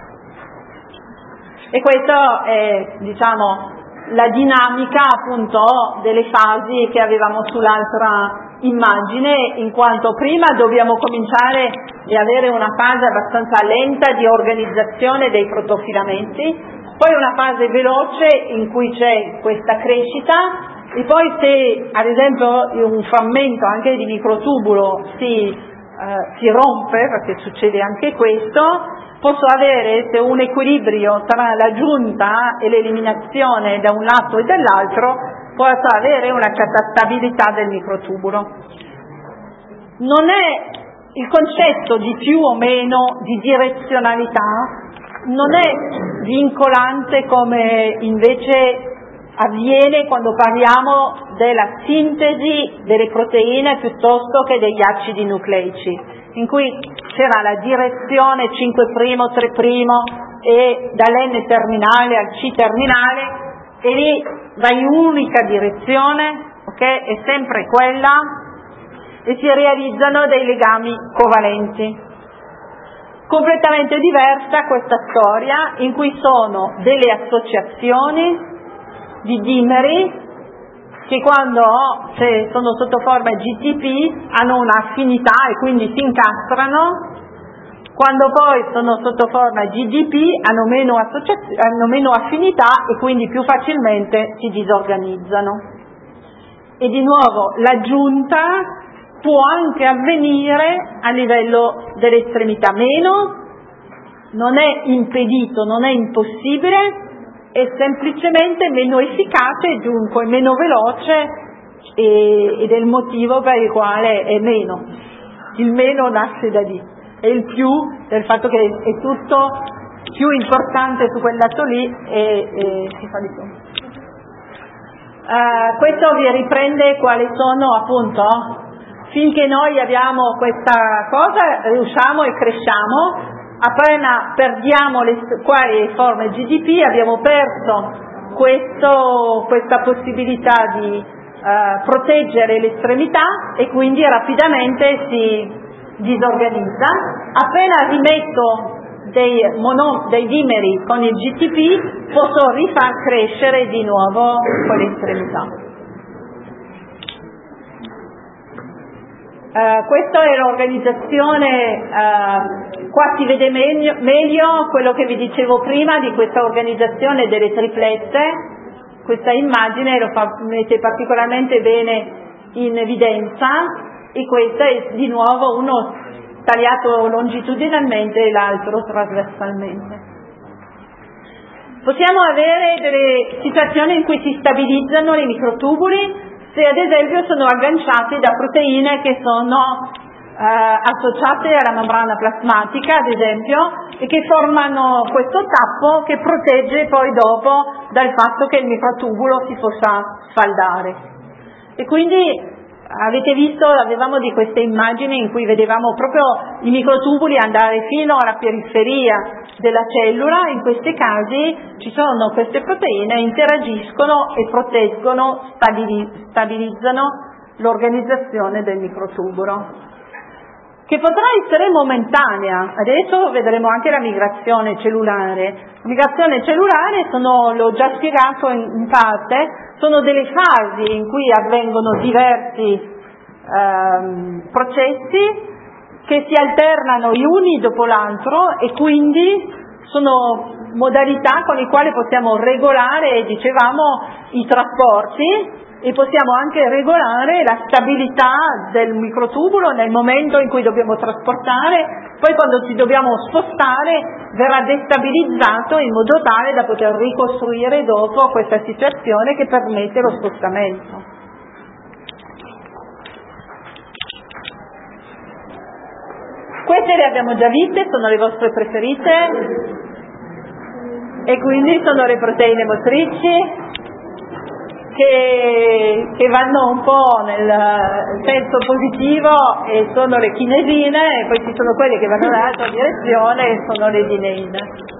E questa è, la dinamica appunto delle fasi che avevamo sull'altra immagine, in quanto prima dobbiamo cominciare e avere una fase abbastanza lenta di organizzazione dei protofilamenti, poi una fase veloce in cui c'è questa crescita, e poi se ad esempio un frammento anche di microtubulo si rompe, perché succede anche questo, posso avere, se un equilibrio tra l'aggiunta e l'eliminazione da un lato e dall'altro, posso avere una catastabilità del microtubulo. Non è il concetto di più o meno di direzionalità, non è vincolante come invece avviene quando parliamo della sintesi delle proteine piuttosto che degli acidi nucleici, in cui c'era la direzione 5', 3' e dall'N terminale al C terminale, e lì vai in unica direzione ok? È sempre quella, e si realizzano dei legami covalenti. Completamente diversa questa storia, in cui sono delle associazioni di dimeri che se sono sotto forma GTP hanno un'affinità e quindi si incastrano, quando poi sono sotto forma GDP hanno meno affinità e quindi più facilmente si disorganizzano. E di nuovo l'aggiunta può anche avvenire a livello dell'estremità non è impedito, non è impossibile, è semplicemente meno efficace e dunque meno veloce, ed è il motivo per il quale è meno. Il meno nasce da lì, e il più del fatto che è tutto più importante su quel lato lì e si fa di più. Questo vi riprende quali sono, appunto, finché noi abbiamo questa cosa riusciamo e cresciamo. Appena perdiamo le forme GDP abbiamo perso questa possibilità di proteggere l'estremità e quindi rapidamente si disorganizza. Appena rimetto dei dimeri con il GTP posso rifar crescere di nuovo quell'estremità. Questa è l'organizzazione, qua si vede meglio quello che vi dicevo prima di questa organizzazione delle triplette. Questa immagine lo mette particolarmente bene in evidenza, e questa è di nuovo uno tagliato longitudinalmente e l'altro trasversalmente. Possiamo avere delle situazioni in cui si stabilizzano i microtubuli, se ad esempio sono agganciati da proteine che sono associate alla membrana plasmatica, ad esempio, e che formano questo tappo che protegge poi dopo dal fatto che il microtubulo si possa sfaldare. E quindi avete visto, avevamo di queste immagini in cui vedevamo proprio i microtubuli andare fino alla periferia della cellula. In questi casi ci sono queste proteine, interagiscono e proteggono, stabilizzano l'organizzazione del microtubulo, che potrà essere momentanea. Adesso vedremo anche la migrazione cellulare. La migrazione cellulare l'ho già spiegato in parte, sono delle fasi in cui avvengono diversi processi che si alternano gli uni dopo l'altro, e quindi sono modalità con le quali possiamo regolare, dicevamo, i trasporti, e possiamo anche regolare la stabilità del microtubulo nel momento in cui dobbiamo trasportare. Poi quando ci dobbiamo spostare verrà destabilizzato in modo tale da poter ricostruire dopo questa situazione che permette lo spostamento. Queste le abbiamo già viste, sono le vostre preferite, e quindi sono le proteine motrici che vanno un po' nel senso positivo, e sono le chinesine, e poi ci sono quelle che vanno nell'altra direzione e sono le dineine.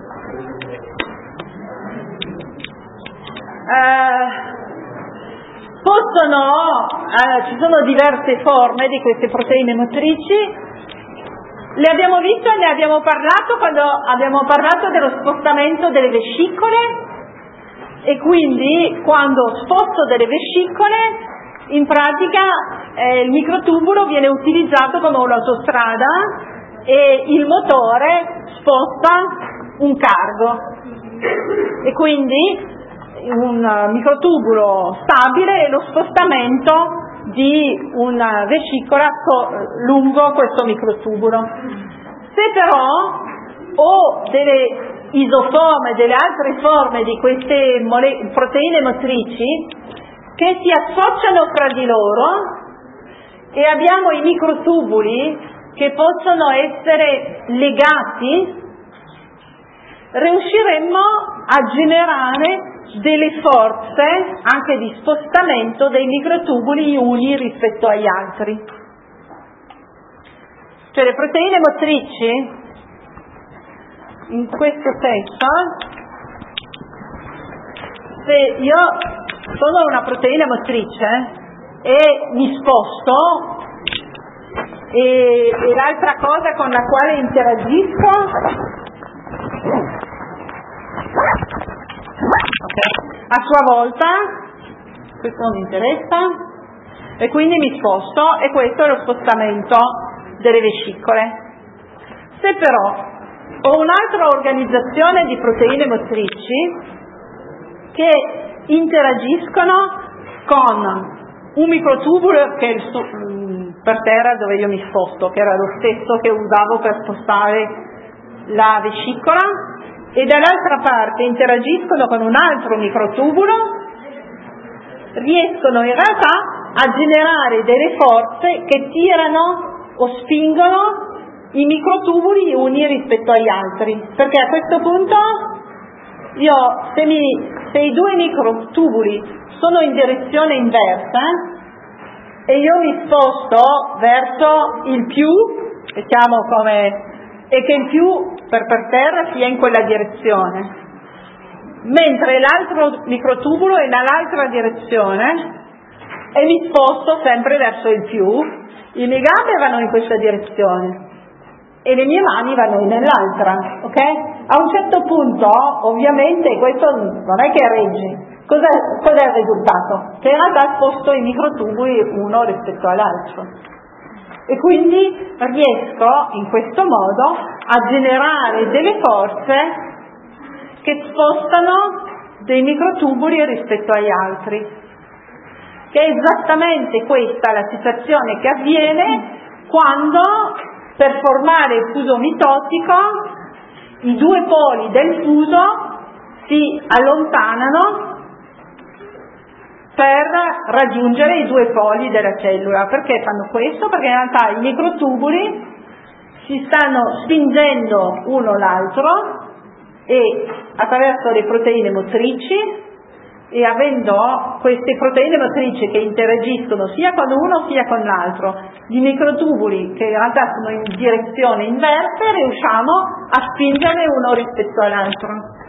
Ci sono diverse forme di queste proteine motrici. Le abbiamo viste e ne abbiamo parlato quando abbiamo parlato dello spostamento delle vescicole, e quindi quando sposto delle vescicole in pratica il microtubulo viene utilizzato come un'autostrada e il motore sposta un cargo, e quindi un microtubulo stabile è lo spostamento di una vescicola lungo questo microtubulo. Se però ho delle isoforme, delle altre forme di queste proteine motrici che si associano fra di loro, e abbiamo i microtubuli che possono essere legati, riusciremmo a generare delle forze anche di spostamento dei microtubuli uni rispetto agli altri. Cioè le proteine motrici, in questo senso, se io sono una proteina motrice, e mi sposto, e l'altra cosa con la quale interagisco a sua volta, questo non mi interessa, e quindi mi sposto, e questo è lo spostamento delle vescicole. Se però ho un'altra organizzazione di proteine motrici che interagiscono con un microtubulo che è per terra dove io mi sposto, che era lo stesso che usavo per spostare la vescicola, e dall'altra parte interagiscono con un altro microtubulo, riescono in realtà a generare delle forze che tirano o spingono i microtubuli uni rispetto agli altri, perché a questo punto se i due microtubuli sono in direzione inversa e io mi sposto verso il più, diciamo e che il più per terra sia in quella direzione, mentre l'altro microtubulo è nell'altra direzione e mi sposto sempre verso il più, le mie gambe vanno in questa direzione e le mie mani vanno nell'altra, ok? A un certo punto, ovviamente, questo non è che regge. Cos'è il risultato? Che in realtà sposto i microtubuli uno rispetto all'altro. E quindi riesco in questo modo a generare delle forze che spostano dei microtubuli rispetto agli altri. Che è esattamente questa la situazione che avviene quando, per formare il fuso mitotico, i due poli del fuso si allontanano per raggiungere i due poli della cellula. Perché fanno questo? Perché in realtà i microtubuli si stanno spingendo uno l'altro e attraverso le proteine motrici, e avendo queste proteine motrici che interagiscono sia con uno sia con l'altro, di microtubuli che in realtà sono in direzione inversa, riusciamo a spingere uno rispetto all'altro.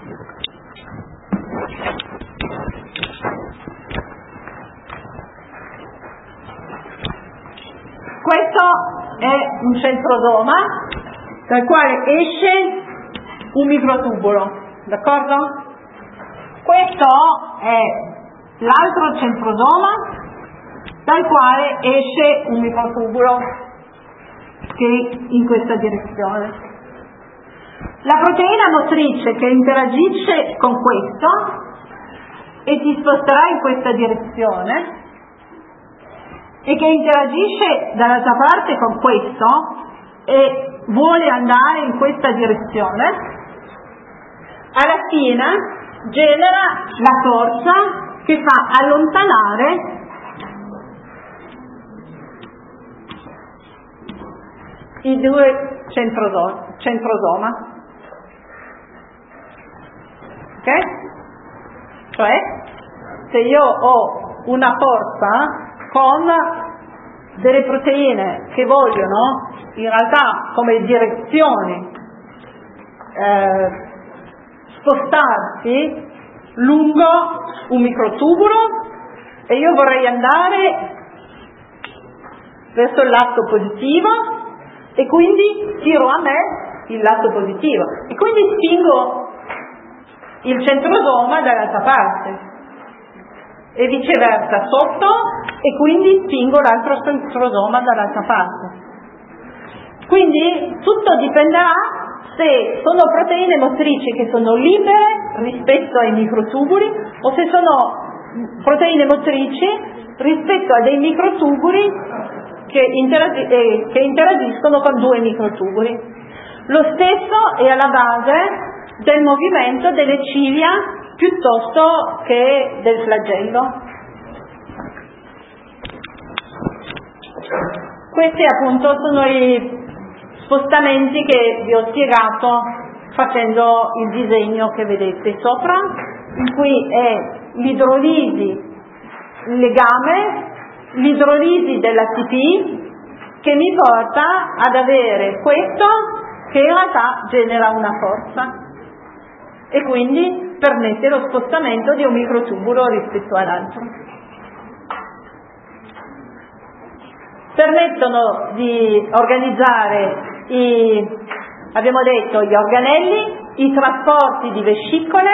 Questo è un centrosoma dal quale esce un microtubulo, d'accordo? Questo è l'altro centrosoma dal quale esce un microtubulo che in questa direzione. La proteina motrice che interagisce con questo e si sposterà in questa direzione, e che interagisce dall'altra parte con questo e vuole andare in questa direzione, alla fine genera la forza che fa allontanare i due centrosoma. Ok? Cioè, se io ho una forza con delle proteine che vogliono in realtà come direzione spostarsi lungo un microtubulo, e io vorrei andare verso il lato positivo e quindi tiro a me il lato positivo e quindi spingo il centrosoma dall'altra parte e viceversa sotto, e quindi spingo l'altro centrosoma dall'altra parte. Quindi tutto dipenderà se sono proteine motrici che sono libere rispetto ai microtubuli o se sono proteine motrici rispetto a dei microtubuli che interagiscono con due microtubuli. Lo stesso è alla base del movimento delle ciglia piuttosto che del flagello. Questi appunto sono i spostamenti che vi ho spiegato facendo il disegno che vedete sopra, in cui è l'idrolisi, il legame, l'idrolisi dell'ATP che mi porta ad avere questo che in realtà genera una forza e quindi permette lo spostamento di un microtubulo rispetto all'altro. permettono di organizzare abbiamo detto, gli organelli, i trasporti di vescicole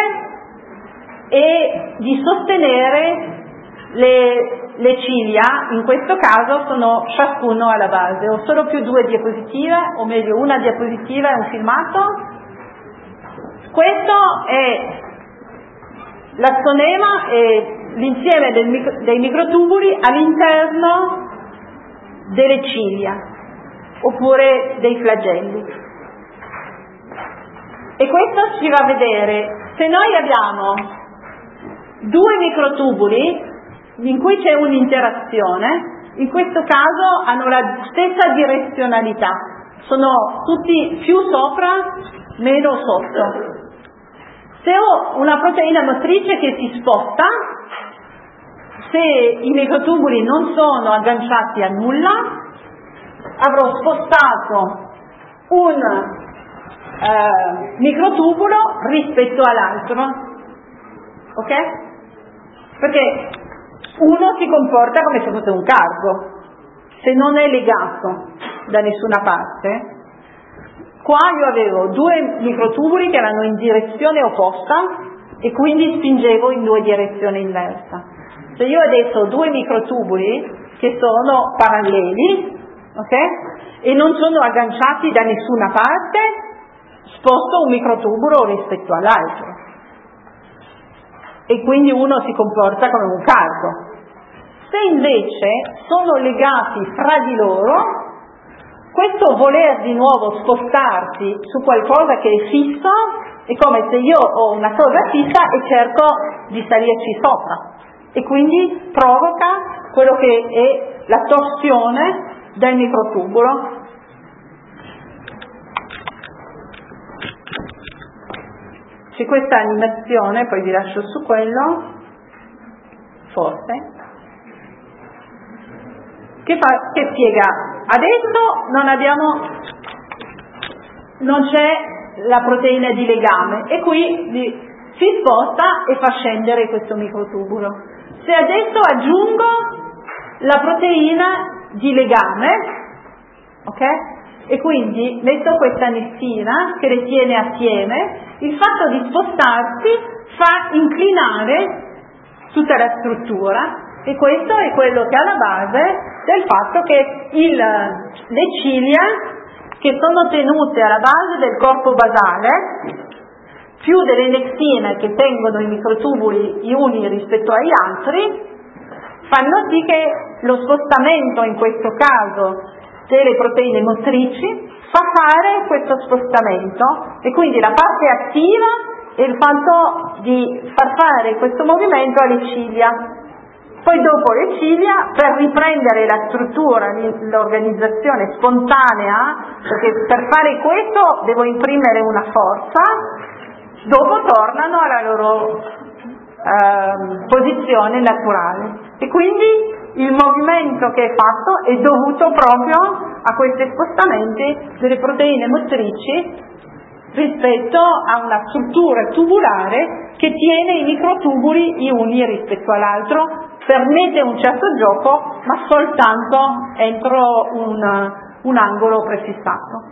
e di sostenere le ciglia. In questo caso sono ciascuno alla base. Ho solo più 2 diapositive, o meglio una diapositiva e un filmato. Questo è l'astonema e l'insieme dei microtubuli all'interno delle ciglia oppure dei flagelli. E questo ci va a vedere, se noi abbiamo 2 microtubuli in cui c'è un'interazione, in questo caso hanno la stessa direzionalità, sono tutti più sopra, meno sotto. Se ho una proteina motrice che si sposta, se i microtubuli non sono agganciati a nulla, avrò spostato un microtubulo rispetto all'altro, ok? Perché uno si comporta come se fosse un cargo, se non è legato da nessuna parte. Qua io avevo 2 microtubuli che erano in direzione opposta e quindi spingevo in 2 direzioni inverse. Se io adesso ho 2 microtubuli che sono paralleli, ok? E non sono agganciati da nessuna parte, sposto un microtubulo rispetto all'altro. E quindi uno si comporta come un cargo. Se invece sono legati fra di loro, questo voler di nuovo spostarsi su qualcosa che è fisso è come se io ho una cosa fissa e cerco di salirci sopra, e quindi provoca quello che è la torsione del microtubulo. C'è questa animazione, poi vi lascio su quello, forse, che spiega, adesso non c'è la proteina di legame e qui si sposta e fa scendere questo microtubulo. Se adesso aggiungo la proteina di legame, ok? E quindi metto questa nestina che le tiene assieme, il fatto di spostarsi fa inclinare tutta la struttura, e questo è quello che è alla base del fatto che le ciglia, che sono tenute alla base del corpo basale, più delle nexine che tengono i microtubuli gli uni rispetto agli altri, fanno sì che lo spostamento, in questo caso delle proteine motrici, fa fare questo spostamento, e quindi la parte attiva è il fatto di far fare questo movimento alle ciglia. Poi dopo le ciglia, per riprendere la struttura, l'organizzazione spontanea, perché per fare questo devo imprimere una forza, dopo tornano alla loro posizione naturale. E quindi il movimento che è fatto è dovuto proprio a questi spostamenti delle proteine motrici rispetto a una struttura tubulare che tiene i microtubuli gli uni rispetto all'altro, permette un certo gioco, ma soltanto entro un angolo prefissato.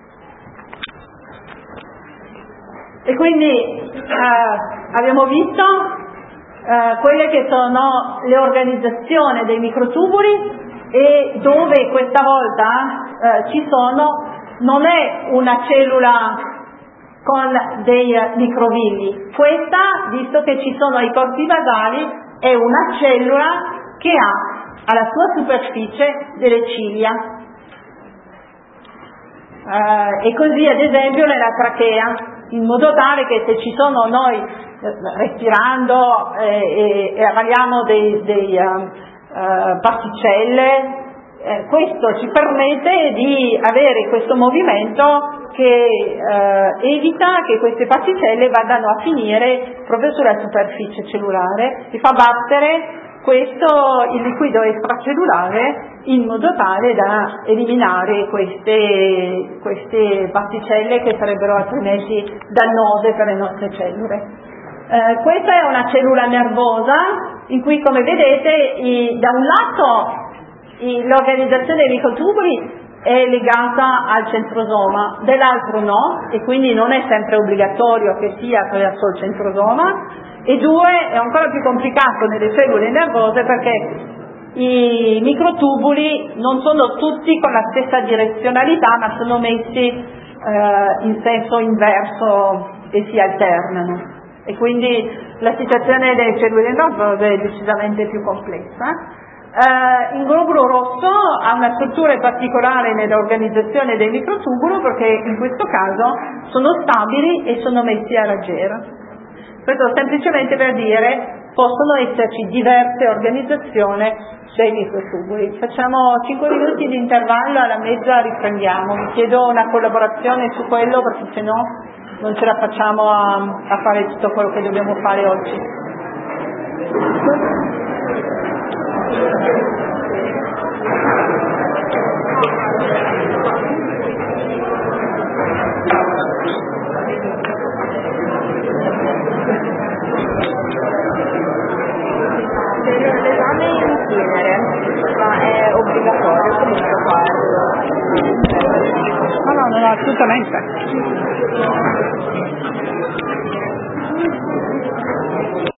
E quindi abbiamo visto quelle che sono le organizzazioni dei microtubuli, e dove questa volta ci sono, non è una cellula con dei microvilli, questa, visto che ci sono i corpi basali, è una cellula che ha alla sua superficie delle ciglia, e così ad esempio nella trachea, in modo tale che se ci sono noi respirando e avvaliamo dei particelle, questo ci permette di avere questo movimento che evita che queste particelle vadano a finire proprio sulla superficie cellulare, e fa battere il liquido extracellulare in modo tale da eliminare queste particelle che sarebbero altrimenti dannose per le nostre cellule. Questa è una cellula nervosa in cui, come vedete, da un lato l'organizzazione dei microtubuli è legata al centrosoma, dell'altro no, e quindi non è sempre obbligatorio che sia attraverso il centrosoma, e due, è ancora più complicato nelle cellule nervose perché i microtubuli non sono tutti con la stessa direzionalità, ma sono messi in senso inverso e si alternano, e quindi la situazione delle cellule nervose è decisamente più complessa. Il globulo rosso ha una struttura particolare nell'organizzazione del microtubulo perché in questo caso sono stabili e sono messi a raggiera. Questo semplicemente per dire possono esserci diverse organizzazioni dei microtubuli. Facciamo 5 minuti di intervallo, alla mezza riprendiamo. Vi chiedo una collaborazione su quello perché se no non ce la facciamo a fare tutto quello che dobbiamo fare oggi. L'esame in genere, ma è obbligatorio comunque farlo? No, assolutamente.